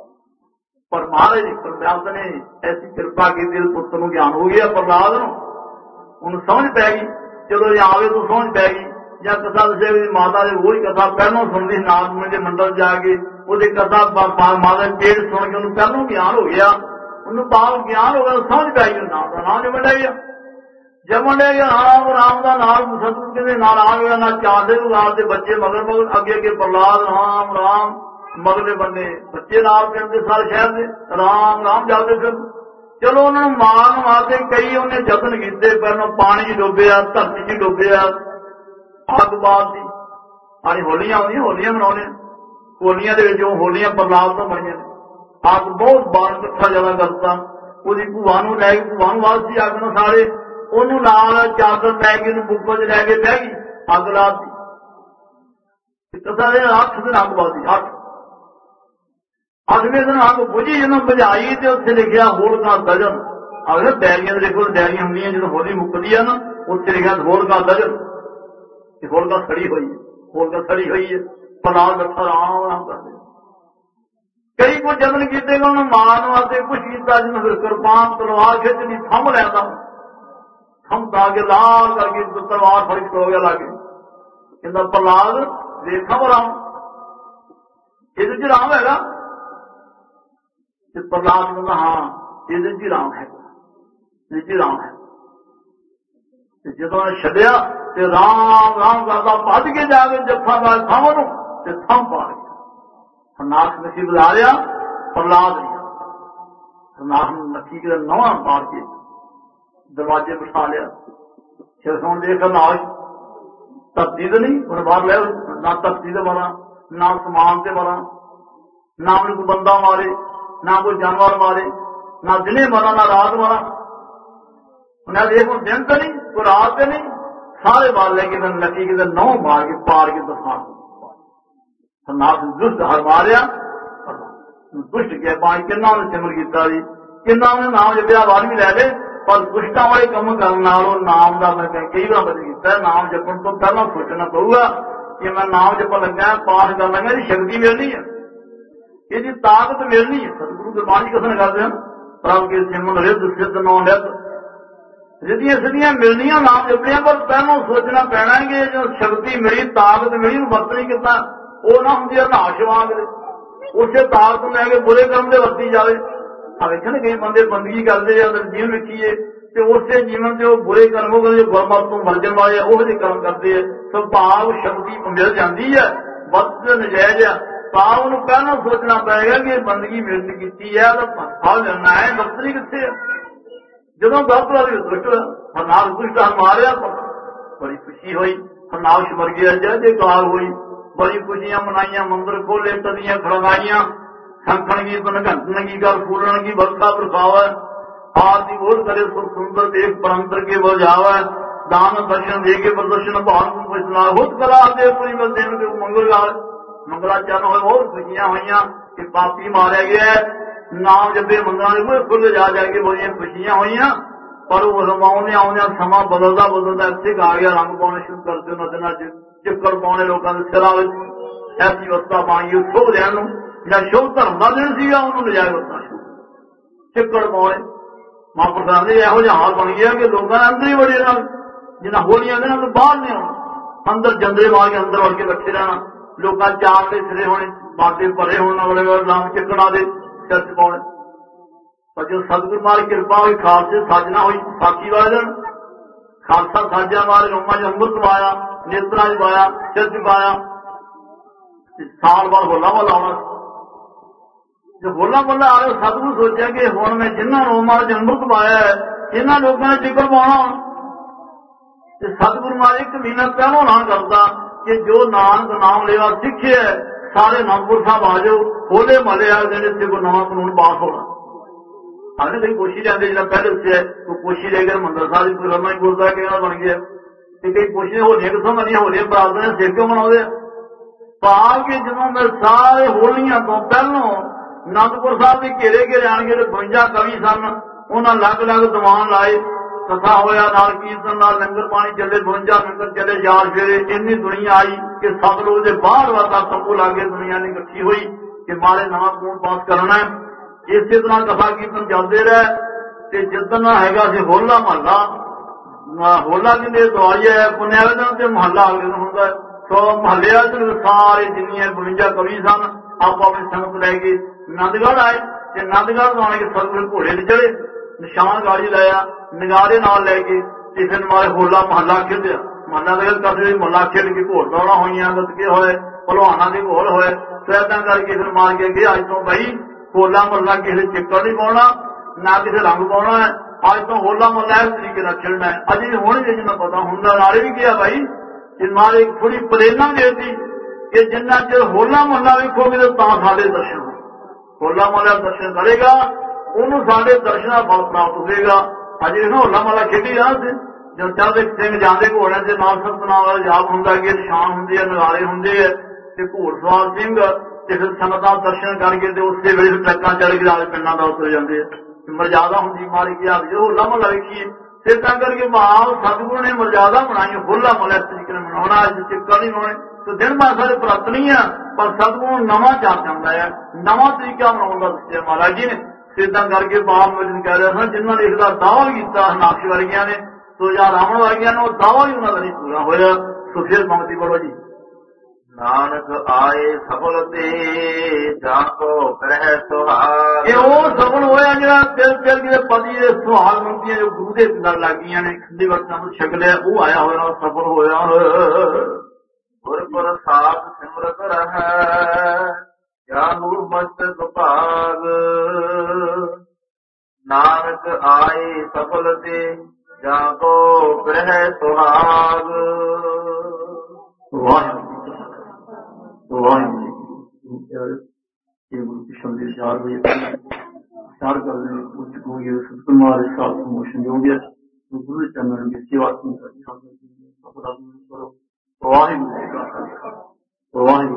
ਪਰ ਮਹਾਰਾਜ ਜੀ ਪ੍ਰਹਲਾਦ ਨੇ ਐਸੀ ਕਿਰਪਾ ਕੀਤੀ, ਪੁੱਤਰ ਨੂੰ ਗਿਆਨ ਹੋ ਗਿਆ ਪ੍ਰਹਲਾਦ ਨੂੰ, ਉਹਨੂੰ ਸਮਝ ਪੈ ਗਈ। ਚਲੋ ਜੇ ਆਵੇ ਤੋਂ ਸਮਝ ਪੈ ਗਈ। ਜਾਂ ਕਥਾ ਦੱਸਿਆ ਵੀ ਮਾਤਾ ਦੇ ਉਹੀ ਕਥਾ ਪਹਿਲੋਂ ਸੁਣਦੀ, ਨਾਮ ਦੇ ਮੰਡਲ ਜਾ ਕੇ ਉਹਦੀ ਕਥਾ ਮਾਤਾ ਦੇ ਪੇੜ ਸੁਣ ਕੇ ਉਹਨੂੰ ਪਹਿਲੋਂ ਗਿਆਨ ਹੋ ਗਿਆ, ਉਹਨੂੰ ਬਾਅਦ ਗਿਆਨ ਹੋ ਗਿਆ, ਸਮਝ ਪੈ ਗਈ ਨਾਮ ਦਾ ਨਾਮ ਜਮਣ ਗਿਆ ਜਮਣ ਗਿਆ ਰਾਮ ਰਾਮ ਦਾ ਨਾਮ ਸਤਿਗੁਰੂ ਕਹਿੰਦੇ ਨਾਲ ਆ ਗਿਆ ਨਾ। ਚਾਰ ਦੇ ਨਾਲ ਦੇ ਬੱਚੇ ਮਗਰ ਮਗਰ ਅੱਗੇ ਅੱਗੇ ਪ੍ਰਹਲਾਦ ਰਾਮ ਰਾਮ, ਮਗਲੇ ਬੰਦੇ ਬੱਚੇ ਨਾਲ ਪਿੰਡ ਦੇ ਸਾਰੇ ਸ਼ਹਿਰ ਦੇ ਰਾਮ ਰਾਮ ਜਾਂਦੇ ਫਿਰ। ਚਲੋ ਉਹਨਾਂ ਨੂੰ ਮਾਰਨ ਵਾਸਤੇ ਕਈ ਉਹਨੇ ਯਤਨ ਕੀਤੇ, ਪਹਿਲਾਂ ਪਾਣੀ 'ਚ ਡੁੱਬਿਆ, ਧਰਤੀ 'ਚ ਡੁੱਬਿਆ, ਅੱਗ ਬਾਤ ਦੀ ਆਣੀ ਹੋਲੀਆਂ ਆਉਂਦੀਆਂ, ਹੋਲੀਆਂ ਮਨਾਉਂਦੇ, ਹੋਲੀਆਂ ਦੇ ਵਿੱਚ ਉਹ ਹੋਲੀਆਂ ਪ੍ਰਹਲਾਦ ਤੋਂ ਬਣੀਆਂ ਨੇ। ਅੱਗ ਬਹੁਤ ਬਾਣ ਇਕੱਠਾ ਜ਼ਿਆਦਾ ਕਰਤਾ, ਉਹਦੀ ਭੂਆ ਨੂੰ ਲੈ ਕੇ, ਭੂਆ ਨੂੰ ਵਾਸੀ ਅੱਗ ਨੂੰ ਸਾਰੇ, ਉਹਨੂੰ ਨਾਲ ਚਾਦਰ ਲੈ ਕੇ ਉਹਨੂੰ ਬੁੱਕੋ 'ਚ ਲੈ ਕੇ ਬਹਿ ਗਈ, ਅੱਗ ਲਾਤੀ। ਕਥਾ ਦੇ ਅੱਠ ਦਿਨ ਅੱਗ ਬਾਲਦੀ, ਅੱਠ ਅੱਠਵੇਂ ਦਿਨ ਅੱਗ ਬੁਝੀ, ਜਦੋਂ ਬੁਝਾਈ ਤੇ ਉੱਥੇ ਲਿਖਿਆ ਹੋਲਕਾ ਦਜਨ। ਅਗਰ ਡੈਰੀਆਂ ਦੇ ਦੇਖੋ, ਡੈਰੀਆਂ ਹੁੰਦੀਆਂ ਜਦੋਂ ਹੋਲੀ ਮੁੱਕਦੀ ਆ ਨਾ, ਉੱਥੇ ਲਿਖਿਆ ਹੋਲਕਾ ਦਜਨ। ਹੋਲਕਾ ਸੜੀ ਹੋਈ ਹੈ, ਹੋਲਕਾ ਸੜੀ ਹੋਈ ਹੈ, ਪ੍ਰਹਲਾਦ ਬੈਠਾ ਆਰਾਮ ਆਰਾਮ ਕਰਦੇ। ਕਈ ਕੁਝ ਯਤਨ ਕੀਤੇ ਗਏ, ਉਹਨੂੰ ਮਾਰਨ ਵਾਸਤੇ ਕੁਛ ਕੀਤਾ, ਜਿਹਨੂੰ ਫਿਰ ਕਿਰਪਾਨ ਤਲਵਾਰ ਖਿੱਚ ਲਈ, ਥੰਮ ਲੈਂਦਾ, ਥੰਮ ਦਾ ਕੇ ਲਾਲ ਕਰਕੇ ਤਲਵਾਰ ਫੜੀ ਖਲੋ ਗਿਆ ਲਾ ਕੇ। ਕਹਿੰਦਾ ਪ੍ਰਹਲਾਦ ਵੇਖਾਂ ਰਾਮ, ਇਹਦੇ ਚ ਰਾਮ ਹੈਗਾ? ਤੇ ਪ੍ਰਹਲਾਦ ਕਹਿੰਦਾ ਹਾਂ ਇਹਦੇ ਚ ਰਾਮ ਹੈਗਾ, ਇਹਦੇ ਚ ਰਾਮ ਹੈ। ਤੇ ਜਦੋਂ ਉਹਨੇ ਛੱਡਿਆ ਤੇ ਰਾਮ ਰਾਮ ਕਰਦਾ ਭੱਜ ਕੇ ਜਾ ਕੇ ਜੱਫਾ ਦਾ ਥੰਮ ਨੂੰ ਤੇ ਥੰਮ ਪਾ ਗਿਆ। ਹਰਨਾਥ ਨੱਕੀ ਬੁਲਾ ਲਿਆ, ਪ੍ਰਹਲਾਦ ਨਹੀਂ। ਹਰਨਾਥ ਨੂੰ ਨੱਕੀ ਕੇ ਨਵਾਂ ਮਾਰ ਕੇ ਦਰਵਾਜ਼ੇ ਬਿਠਾ ਲਿਆ। ਫਿਰ ਹੁਣ ਦੇਖ ਹਰਨਾਥ ਧਰਤੀ ਤੇ ਨਹੀਂ, ਹੁਣ ਬਾਹਰ ਲੈ, ਨਾ ਧਰਤੀ ਤੇ ਮਰਾਂ, ਨਾ ਸਮਾਨ ਤੇ ਮਰਾਂ, ਨਾ ਮੈਨੂੰ ਕੋਈ ਬੰਦਾ ਮਾਰੇ, ਨਾ ਕੋਈ ਜਾਨਵਰ ਮਾਰੇ, ਨਾ ਦਿਨੇ ਮਰਾਂ ਨਾ ਰਾਤ ਮਰਾਂ। ਉਹਨਾਂ ਦੇਖ ਹੁਣ ਦਿਨ ਤੇ ਨਹੀਂ, ਕੋਈ ਰਾਤ ਤੇ ਨਹੀਂ, ਸਾਰੇ ਮਾਰ ਲੈ ਕੇ ਨੱਕੀ ਕਿਤੇ ਨੌ ਮਾਰ ਕੇ ਪਾਰ ਕੇ ਦਫਾ। ਹਰਨਾਥ ਦੁਸ਼ਟ ਹਰ ਮਾਰਿਆ, ਦੁਸ਼ਟ ਕੇ ਪਾਣੀ ਕਿੰਨਾ ਉਹਨੇ ਸਿਮਰ ਕੀਤਾ ਜੀ, ਕਿੰਨਾ ਉਹਨੇ ਨਾਮ ਜਪਿਆ, ਬਾਅਦ ਵੀ ਲੈ ਲਏ। ਪਰ ਦੁਸ਼ਟਾਂ ਵਾਲੇ ਕੰਮ ਕਰਨ ਨਾਲੋਂ ਨਾਮ ਦਾ ਮੈਂ ਕਈ ਵਾਰ ਬਦਲ ਕੀਤਾ। ਨਾਮ ਜਪਣ ਤੋਂ ਪਹਿਲਾਂ ਸੋਚਣਾ ਪਊਗਾ ਕਿ ਮੈਂ ਨਾਮ ਜਪਣ ਲੱਗਾ, ਪਾਠ ਕਰਨ ਲੱਗਾ, ਇਹਦੀ ਸ਼ਕਤੀ ਮਿਲਣੀ ਹੈ, ਇਹਦੀ ਤਾਕਤ ਮਿਲਣੀ ਹੈ। ਸਤਿਗੁਰੂ ਗੁਰਬਾਣੀ ਕਥਨ ਕਰਦੇ ਹਨ, ਪ੍ਰਭ ਕੇ ਸਿਮਰਨ ਰਿੱਧ ਸਿੱਧ ਨੌ ਨਿੱਧ, ਰਿੱਧੀਆਂ ਸਿੱਧੀਆਂ ਮਿਲਣੀਆਂ ਨਾਮ ਜਪਣੀਆਂ। ਪਰ ਪਹਿਲਾਂ ਸੋਚਣਾ ਪੈਣਾ ਕਿ ਜੋ ਸ਼ਕਤੀ ਮਿਲੀ, ਤਾਕਤ ਮਿਲੀ, ਉਹਨੂੰ ਵਰਤਣੀ ਕਿੱਦਾਂ? ਉਹ ਨਾ ਹੁੰਦੀ ਹਰਨਾਸ਼ ਵਾਂਗ ਉਸੇ ਤਾਕਤ ਨੂੰ ਲੈ ਕੇ ਬੁਰੇ ਕੰਮ ਦੇ ਵਰਤੀ ਜਾਵੇ। ਆ ਵੇਖਣ ਕਈ ਬੰਦੇ ਬੰਦਗੀ ਕਰਦੇ ਆ, ਜੀਵਨ ਵੇਖੀਏ ਤੇ ਉਸੇ ਜੀਵਨ ਤੇ ਉਹ ਬੁਰੇ ਕਰਮ ਉਹ ਜੋ ਗੁਰਮਤਿ ਤੋਂ ਵਰਜਣ ਵਾਲੇ ਆ, ਉਹੋ ਜਿਹੇ ਕਰਮ ਕਰਦੇ ਆ। ਸੁਭਾਵ ਸ਼ਕਤੀ ਮਿਲ ਜਾਂਦੀ ਹੈ, ਵਰਤ ਨਜਾਇਜ਼ ਆ, ਤਾਂ ਉਹਨੂੰ ਪਹਿਲਾਂ ਸੋਚਣਾ ਪਏਗਾ ਕਿ ਬੰਦਗੀ ਮਿਹਨਤ ਕੀਤੀ ਹੈ ਤਾਂ ਫਲ ਲੈਣਾ ਹੈ, ਵਰਤਣੀ ਕਿੱਥੇ ਆ? ਜਦੋਂ ਗਲਤ ਵਾਲੀ ਦੁਸ਼ਟ ਹਰਨਾਥ ਦੁਸ਼ਟ ਮਾਰਿਆ, ਬੜੀ ਖੁਸ਼ੀ ਹੋਈ। ਹਰਨਾਥ ਸਿਮਰ ਗਿਆ, ਜੈ ਜੈਕਾਰ ਹੋਈ, ਬੜੀ ਖੁਸ਼ੀਆਂ ਮਨਾਈਆਂ, ਮੰਦਰ ਖੋਲੇ, ਤਦੀਆਂ ਖੜਕਾਈਆਂ, ਸੰਖਣ ਕੀ ਬਨਘੰਟਣ ਕੀ ਗੱਲ ਫੂਲਣ ਕੀ ਵਰਖਾ ਬਰਸਾਵੇ, ਆਰ ਦੀ ਬੋਲ ਕਰੇ ਸੁਰ ਸੁੰਦਰ ਦੇਖ ਪਰੰਤਰ ਕੇ ਬਜਾਵੇ, ਦਾਨ ਦਰਸ਼ਨ ਦੇ ਕੇ ਪ੍ਰਦਰਸ਼ਨ ਭਾਨ ਨੂੰ ਪੁੱਛਣਾ ਹੁਤ ਕਲਾ ਦੇ ਪੂਰੀ ਬਲ ਦੇਣ ਕੇ ਮੰਗਲ ਗਾਲ ਮੰਗਲਾਚਰਨ ਹੋਏ। ਬਹੁਤ ਖੁਸ਼ੀਆਂ ਹੋਈਆਂ ਕਿ ਪਾਪੀ ਮਾਰਿਆ ਗਿਆ, ਨਾਮ ਜਪੇ ਮੰਗਲਾਂ ਦੇ ਬੂਹੇ ਖੁੱਲ੍ਹ ਜਾ ਜਾ ਕੇ ਬੜੀਆਂ ਖੁਸ਼ੀਆਂ ਹੋਈਆਂ। ਪਰ ਉਹ ਰਮਾਉਂਦੇ ਆਉਂਦਿਆਂ ਸਮਾਂ ਬਦਲਦਾ ਬਦਲਦਾ ਇੱਥੇ ਆ ਗਿਆ, ਰੰਗ ਪਾਉਣੇ ਸ਼ੁਰੂ ਕਰਦੇ ਉਹਨਾਂ ਦਿਨਾਂ ਚ, ਚੱਕਰ ਪਾਉਣੇ ਲੋਕਾਂ ਦੇ ਸਿਰਾਂ ਵਿੱਚ, ਐਸੀ ਅਵਸਥਾ ਪਾਈ ਉਹ ਸ਼ੁਭ ਰਹਿਣ ਨੂੰ, ਜਿਹੜਾ ਸ਼ੁਭ ਧਰਮ ਦਾ ਦਿਨ ਸੀਗਾ ਉਹਨੂੰ ਨਜਾਇਜ਼ ਵਰਤਣਾ ਸ਼ੁਰੂ, ਚੱਕਰ ਪਾਉਣੇ। ਮਹਾਂਪੁਰਖਾਂ ਦੇ ਇਹੋ ਜਿਹਾ ਹਾਲ ਬਣ ਗਿਆ ਕਿ ਲੋਕਾਂ ਨੇ ਅੰਦਰ ਹੀ ਵੜੇ ਰਹਿਣਾ, ਜਿੰਨਾ ਹੋਲੀਆਂ ਦੇ ਨਾਲ ਬਾਹਰ ਨਹੀਂ ਆਉਣਾ, ਅੰਦਰ ਜੰਦਰੇ ਮਾਰ ਕੇ ਅੰਦਰ ਵੜ ਕੇ ਬੈਠੇ ਰਹਿਣਾ। ਲੋਕਾਂ ਚਾਰ ਦੇ ਸਿਰੇ ਹੋਣੇ, ਬਾਟੇ ਭਰੇ ਹੋਣ ਵਾਲੇ ਨਾਮ ਚੱਕਣਾ ਦੇ ਸਿਰ ਚ ਪਾਉਣੇ। ਪਰ ਜਦੋਂ ਸਤਿਗੁਰੂ ਮਾਰ ਕਿਰਪਾ ਹੋਈ, ਖਾਲਸੇ ਸਾਜਣਾ ਹੋਈ, ਸਾਖੀ ਵਾਲੇ ਦਿਨ ਖਾਲਸਾ ਸਾਜਿਆ ਮਾਰ ਰੋਮਾਂ ਚ ਅੰਮ੍ਰਿਤ ਪਾਇਆ, ਨੇਤਰਾਂ ਚ ਪਾਇਆ, ਸਿਰ ਚ ਪਾਇਆ। ਸਾਲ ਬਾਅਦ ਹੋਲਾ ਮਹੱਲਾ ਆਉਣਾ। ਜੋ ਹੋਲਾ ਮਹੱਲਾ ਆ ਰਿਹਾ, ਸਤਿਗੁਰੂ ਸੋਚਿਆ ਕਿ ਹੁਣ ਮੈਂ ਜਿਨ੍ਹਾਂ ਰੋਮਾਂ ਚ ਅੰਮ੍ਰਿਤ ਪਾਇਆ ਹੈ, ਇਹਨਾਂ ਲੋਕਾਂ ਨੇ ਜ਼ਿਕਰ ਪਾਉਣਾ। ਤੇ ਸਤਿਗੁਰੂ ਮਾਰ ਇੱਕ ਮਹੀਨਾ ਪਹਿਲੋਂ ਨਾ ਕਰਦਾ ਕਿ ਜੋ ਨਾਨਕ ਨਾਮ ਲੈਵਾ ਸਿੱਖਿਆ, ਸਾਰੇ ਅਨੰਦਪੁਰ ਸਾਹਿਬ ਆ ਜਾਓ, ਹੋਲੇ ਮਹੱਲੇ ਆ ਜਿਹੜੇ ਇੱਥੇ ਕੋਈ ਨਵਾਂ ਕਾਨੂੰਨ ਪਾਸ ਹੋਣਾ। ਆਨੇ ਕਈ ਕੋਸ਼ੀ ਲੈਂਦੇ, ਜਿਹੜਾ ਪਹਿਲੇ ਉੱਤੇ ਕੋਈ ਕੋਸ਼ੀ ਲੈ ਕੇ ਮੰਦਰ ਸਾਹਿਬ ਦੀ ਪ੍ਰੋਗਰਾਮਾ ਹੀ ਗੁਰਦੁਆਰਾ ਕਿਹੜਾ ਬਣ ਗਿਆ। ਤੇ ਕਈ ਕੋਸ਼ੀ ਹੋਲੀਆਂ ਕਿਥੋਂ ਬਣੀਆਂ, ਹੋਲੀਆਂ ਬਰਾਦਰ ਨੇ ਸਿਰ ਕਿਉਂ ਮਨਾਉਂਦੇ ਆ? ਪਾ ਕੇ ਜਦੋਂ ਮੈਂ ਸਾਰੇ ਹੋਲੀਆਂ ਤੋਂ ਪਹਿਲੋਂ ਅਨੰਦਪੁਰ ਸਾਹਿਬ ਦੇ ਘੇਰੇ ਘੇਰੇ ਆਣ ਕੇ ਬਵੰਜਾ ਕਵੀ ਸਨ, ਉਹਨਾਂ ਅਲੱਗ ਅਲੱਗ ਦੀਵਾਨ ਲਾਏ, ਕਥਾ ਹੋਇਆ, ਨਾਲ ਕੀਰਤਨ, ਨਾਲ ਲੰਗਰ ਪਾਣੀ ਚੱਲੇ, ਬਵੰਜਾ ਲੰਗਰ ਚੱਲੇ, ਯਾਰ ਫੇਰੇ। ਇੰਨੀ ਦੁਨੀਆ ਆਈ ਕਿ ਸਤਲੁਜ ਦੇ ਬਾਹਰ ਵਾਤਾ ਤੰਬੂ ਲਾ ਕੇ ਦੁਨੀਆ ਨੇ ਇਕੱਠੀ ਹੋਈ ਕਿ ਮਾਰੇ ਨਵਾਂ ਕਾਨੂੰਨ ਪਾਸ ਕਰਨਾ। ਇਸੇ ਤਰ੍ਹਾਂ ਕਥਾ ਕੀਰਤਨ ਚੱਲਦੇ ਰਹੇ। ਤੇ ਜਿੱਦਣ ਹੈਗਾ ਸੀ ਹੋਲਾ ਮਹੱਲਾ, ਹੋਲਾ ਜਿਹਦੇ ਦਵਾਈ ਹੈ ਪੁੰਨੇ ਵਾਲੇ ਦਿਨ ਤੇ ਮਹੱਲਾ ਅਗਲੇ ਦਿਨ ਹੁੰਦਾ। ਸੋ ਮਹੱਲੇ ਵਾਲੇ ਸਾਰੇ ਜਿੰਨੀਆਂ ਬਵੰਜਾ ਕਵੀ ਸਨ ਆਪੋ ਆਪਣੀ ਸੰਗਤ ਲੈ ਕੇ ਆਨੰਦਗੜ੍ਹ ਆਏ। ਤੇ ਆਨੰਦਗੜ੍ਹ ਤੋਂ ਆਣ ਕੇ ਸਤਿਗੁਰੂ ਘੋੜੇ ਤੇ ਚੜੇ, ਨਿਸ਼ਾਨ ਗਾੜੀ ਲਾਇਆ, ਨਗਾਰੇ ਨਾਲ ਲੈ ਕੇ, ਤੇ ਫਿਰ ਮਾਰੇ ਹੋਲਾ ਮਹੱਲਾ ਖੇਡਿਆ। ਮਹੱਲਾ ਦੇ ਕਰਦੇ ਮਹੱਲਾ ਖੇਡ ਕੇ ਘੋੜ ਦੌੜਾਂ ਹੋਈਆਂ, ਗੱਤਕੇ ਹੋਏ, ਭਲਵਾਨਾਂ ਦੇ ਘੋਲ ਹੋਏ। ਸੋ ਏਦਾਂ ਕਰਕੇ ਫਿਰ ਮਾਰ ਕੇ ਗਏ, ਅੱਜ ਤੋਂ ਬਈ ਹੋਲਾ ਮਹੱਲਾ ਕਿਸੇ ਚੱਕਰ ਨਹੀਂ ਪਾਉਣਾ, ਨਾ ਕਿਸੇ ਰੰਗ ਪਾਉਣਾ ਹੈ। ਅੱਜ ਤੋਂ ਹੋਲਾ ਮਹੱਲਾ ਇਸ ਤਰੀਕੇ ਨਾਲ ਖੇਡਣਾ ਹੈ। ਅਜੇ ਹੁਣ ਜੇ ਜਿੰਨਾ ਪਤਾ ਹੁੰਦਾ, ਨਾਲੇ ਵੀ ਗਿਆ ਭਾਈ ਕਿ ਮਾਰੇ ਥੋੜੀ ਪ੍ਰੇਰਨਾ ਦੇਤੀ ਕਿ ਜਿੰਨਾ ਚਿਰ ਹੋਲਾ ਮਹੱਲਾ ਵੇਖੋਗੇ ਤਾਂ ਸਾਡੇ ਦਰਸ਼ਨ ਹੋ। ਹੋਲਾ ਮਹੱਲਾ ਦਰਸ਼ਨ ਕਰੇਗਾ, ਉਹਨੂੰ ਸਾਡੇ ਦਰਸ਼ਨਾਂ ਫਲ ਪ੍ਰਾਪਤ ਹੋਵੇਗਾ। ਅਜੇ ਨਾ ਹੋਲਾ ਮਹੱਲਾ ਖੇਡੀ ਜਾਣਾ ਸੀ, ਜਦ ਚੜ੍ਹਦੇ ਸਿੰਘ ਜਾਂਦੇ ਘੋੜਿਆਂ ਦੇ ਨਾਲ ਸਤਿਨਾਮ ਵਾਲਾ ਜਾਪ ਹੁੰਦਾ, ਕਿ ਨਿਸ਼ਾਨ ਹੁੰਦੇ ਆ, ਨਗਾਰੇ ਹੁੰਦੇ ਆ, ਤੇ ਘੋੜ ਸਵਾਰ ਸਿੰਘ ਤੇ ਫਿਰ ਸੰਗਤਾਂ ਦਰਸ਼ਨ ਕਰਕੇ ਤੇ ਉਸੇ ਵੇਲੇ ਟਰੱਕਾਂ ਚੜ੍ਹ ਕੇ ਨਾਲ ਪਿੰਡਾਂ ਦਾ ਉਤਰ ਜਾਂਦੇ ਆ। ਮਰਜ਼ਾਦਾ ਹੁੰਦੀ ਮਾਰੀ ਗਿਆ। ਜਦੋਂ ਹੋਲਾ ਮਹੱਲਾ ਵੇਖੀਏ ਇਦਾਂ ਕਰਕੇ ਭਾਵ ਸਤਿਗੁਰੂ ਨੇ ਮਰਜ਼ਾਦਾ ਬਣਾਈ ਹੋਲਾ ਮਹੱਲਾ ਇਸ ਤਰੀਕੇ ਨਾਲ ਮਨਾਉਣਾ ਅੱਜ ਚਿੱਕਾ ਨਹੀਂ ਹੋਣੇ ਤੇ ਦਿਨ ਬਾਅਦ ਸਾਡੇ ਪ੍ਰਤ ਨਹੀਂ ਆ ਪਰ ਸਤਿਗੁਰੂ ਨੂੰ ਨਵਾਂ ਚਾਰ ਜਾਂਦਾ ਹੈ ਨਵਾਂ ਤਰੀਕਾ ਬਣਾਉਣ ਦਾ ਦੱਸਿਆ ਮਹਾਰਾਜ ਜੀ ਨੇ ਇਦਾਂ ਕਰਕੇ ਬਾਪ ਮੈਨੂੰ ਕਹਿ ਰਿਹਾ ਸੀ ਜਿਨ੍ਹਾਂ ਨੇ ਇਸਦਾ ਦਾਅਵਾ ਕੀਤਾ ਨਾਕਸ਼ ਵਰਗੀਆਂ ਨੇ ਸੋ ਜਾਂ ਰਾਵਣ ਵਰਗੀਆਂ ਨੇ ਉਹ ਦਾਅਵਾ ਹੀ ਉਹਨਾਂ ਦਾ ਨਹੀਂ ਪੂਰਾ ਹੋਇਆ ਸੋ ਫਿਰ ਮੰਗਤੀ ਪੜੋ ਜੀ ਨਾਨਕ ਆਏ ਸਫਲ ਤੇ ਜਾਂ ਕੋ ਕਰਹਿ ਸੁਹਾਗ ਇਹ ਉਹ ਸਫਲ ਹੋਇਆ ਜਿਹੜਾ ਦਿਲ ਦਿਲ ਦੇ ਪਤੀ ਦੇ ਸੁਹਾਗ ਮੰਗਦੀਆਂ ਜੋ ਗੁਰੂ ਦੇ ਨਾਲ ਲੱਗੀਆਂ ਨੇ ਖੰਡੇ ਵਰਤਾਂ ਨੂੰ ਛਕ ਲਿਆ ਉਹ ਆਇਆ ਹੋਇਆ ਸਫਲ ਹੋਇਆ ਗੁਰ ਪ੍ਰਸਾਦ ਸਿਮਰਤ ਰਹਿ ਜਾਹੂ ਮਸਤਕ ਭਾਗ ਨਾਨਕ ਆਏ ਸਫਲ ਤੇ ਜਾਂ ਕੋ ਕਰਹਿ ਸੁਹਾਗ ਵਾਹਿਗੁਰੂ ਵਾਹਿਗੁਰੂ ਇਹ ਗੁਰੂ ਕੀ ਸੰਦੇਸ਼ ਚਾਰ ਵਜੇ ਚਾਰ ਕਰਦੇ ਉੱਚ ਹੋਏ ਸਤਿਗੁਰੂ ਸਾਹਿਬ ਨੂੰ ਮੋਸ਼ਨ ਹੋ ਗਿਆ ਗੁਰੂ ਦੇ ਚਰਨਾਂ ਦੀ ਸੇਵਾ ਕਰਨੀ ਸਾਡੀ ਸਭ ਨੂੰ ਸਫਲ ਕਰੋ ਵਾਹਿਗੁਰੂ ਜੀ ਕਾ ਖਾਲਸਾ ਵਾਹਿਗੁਰੂ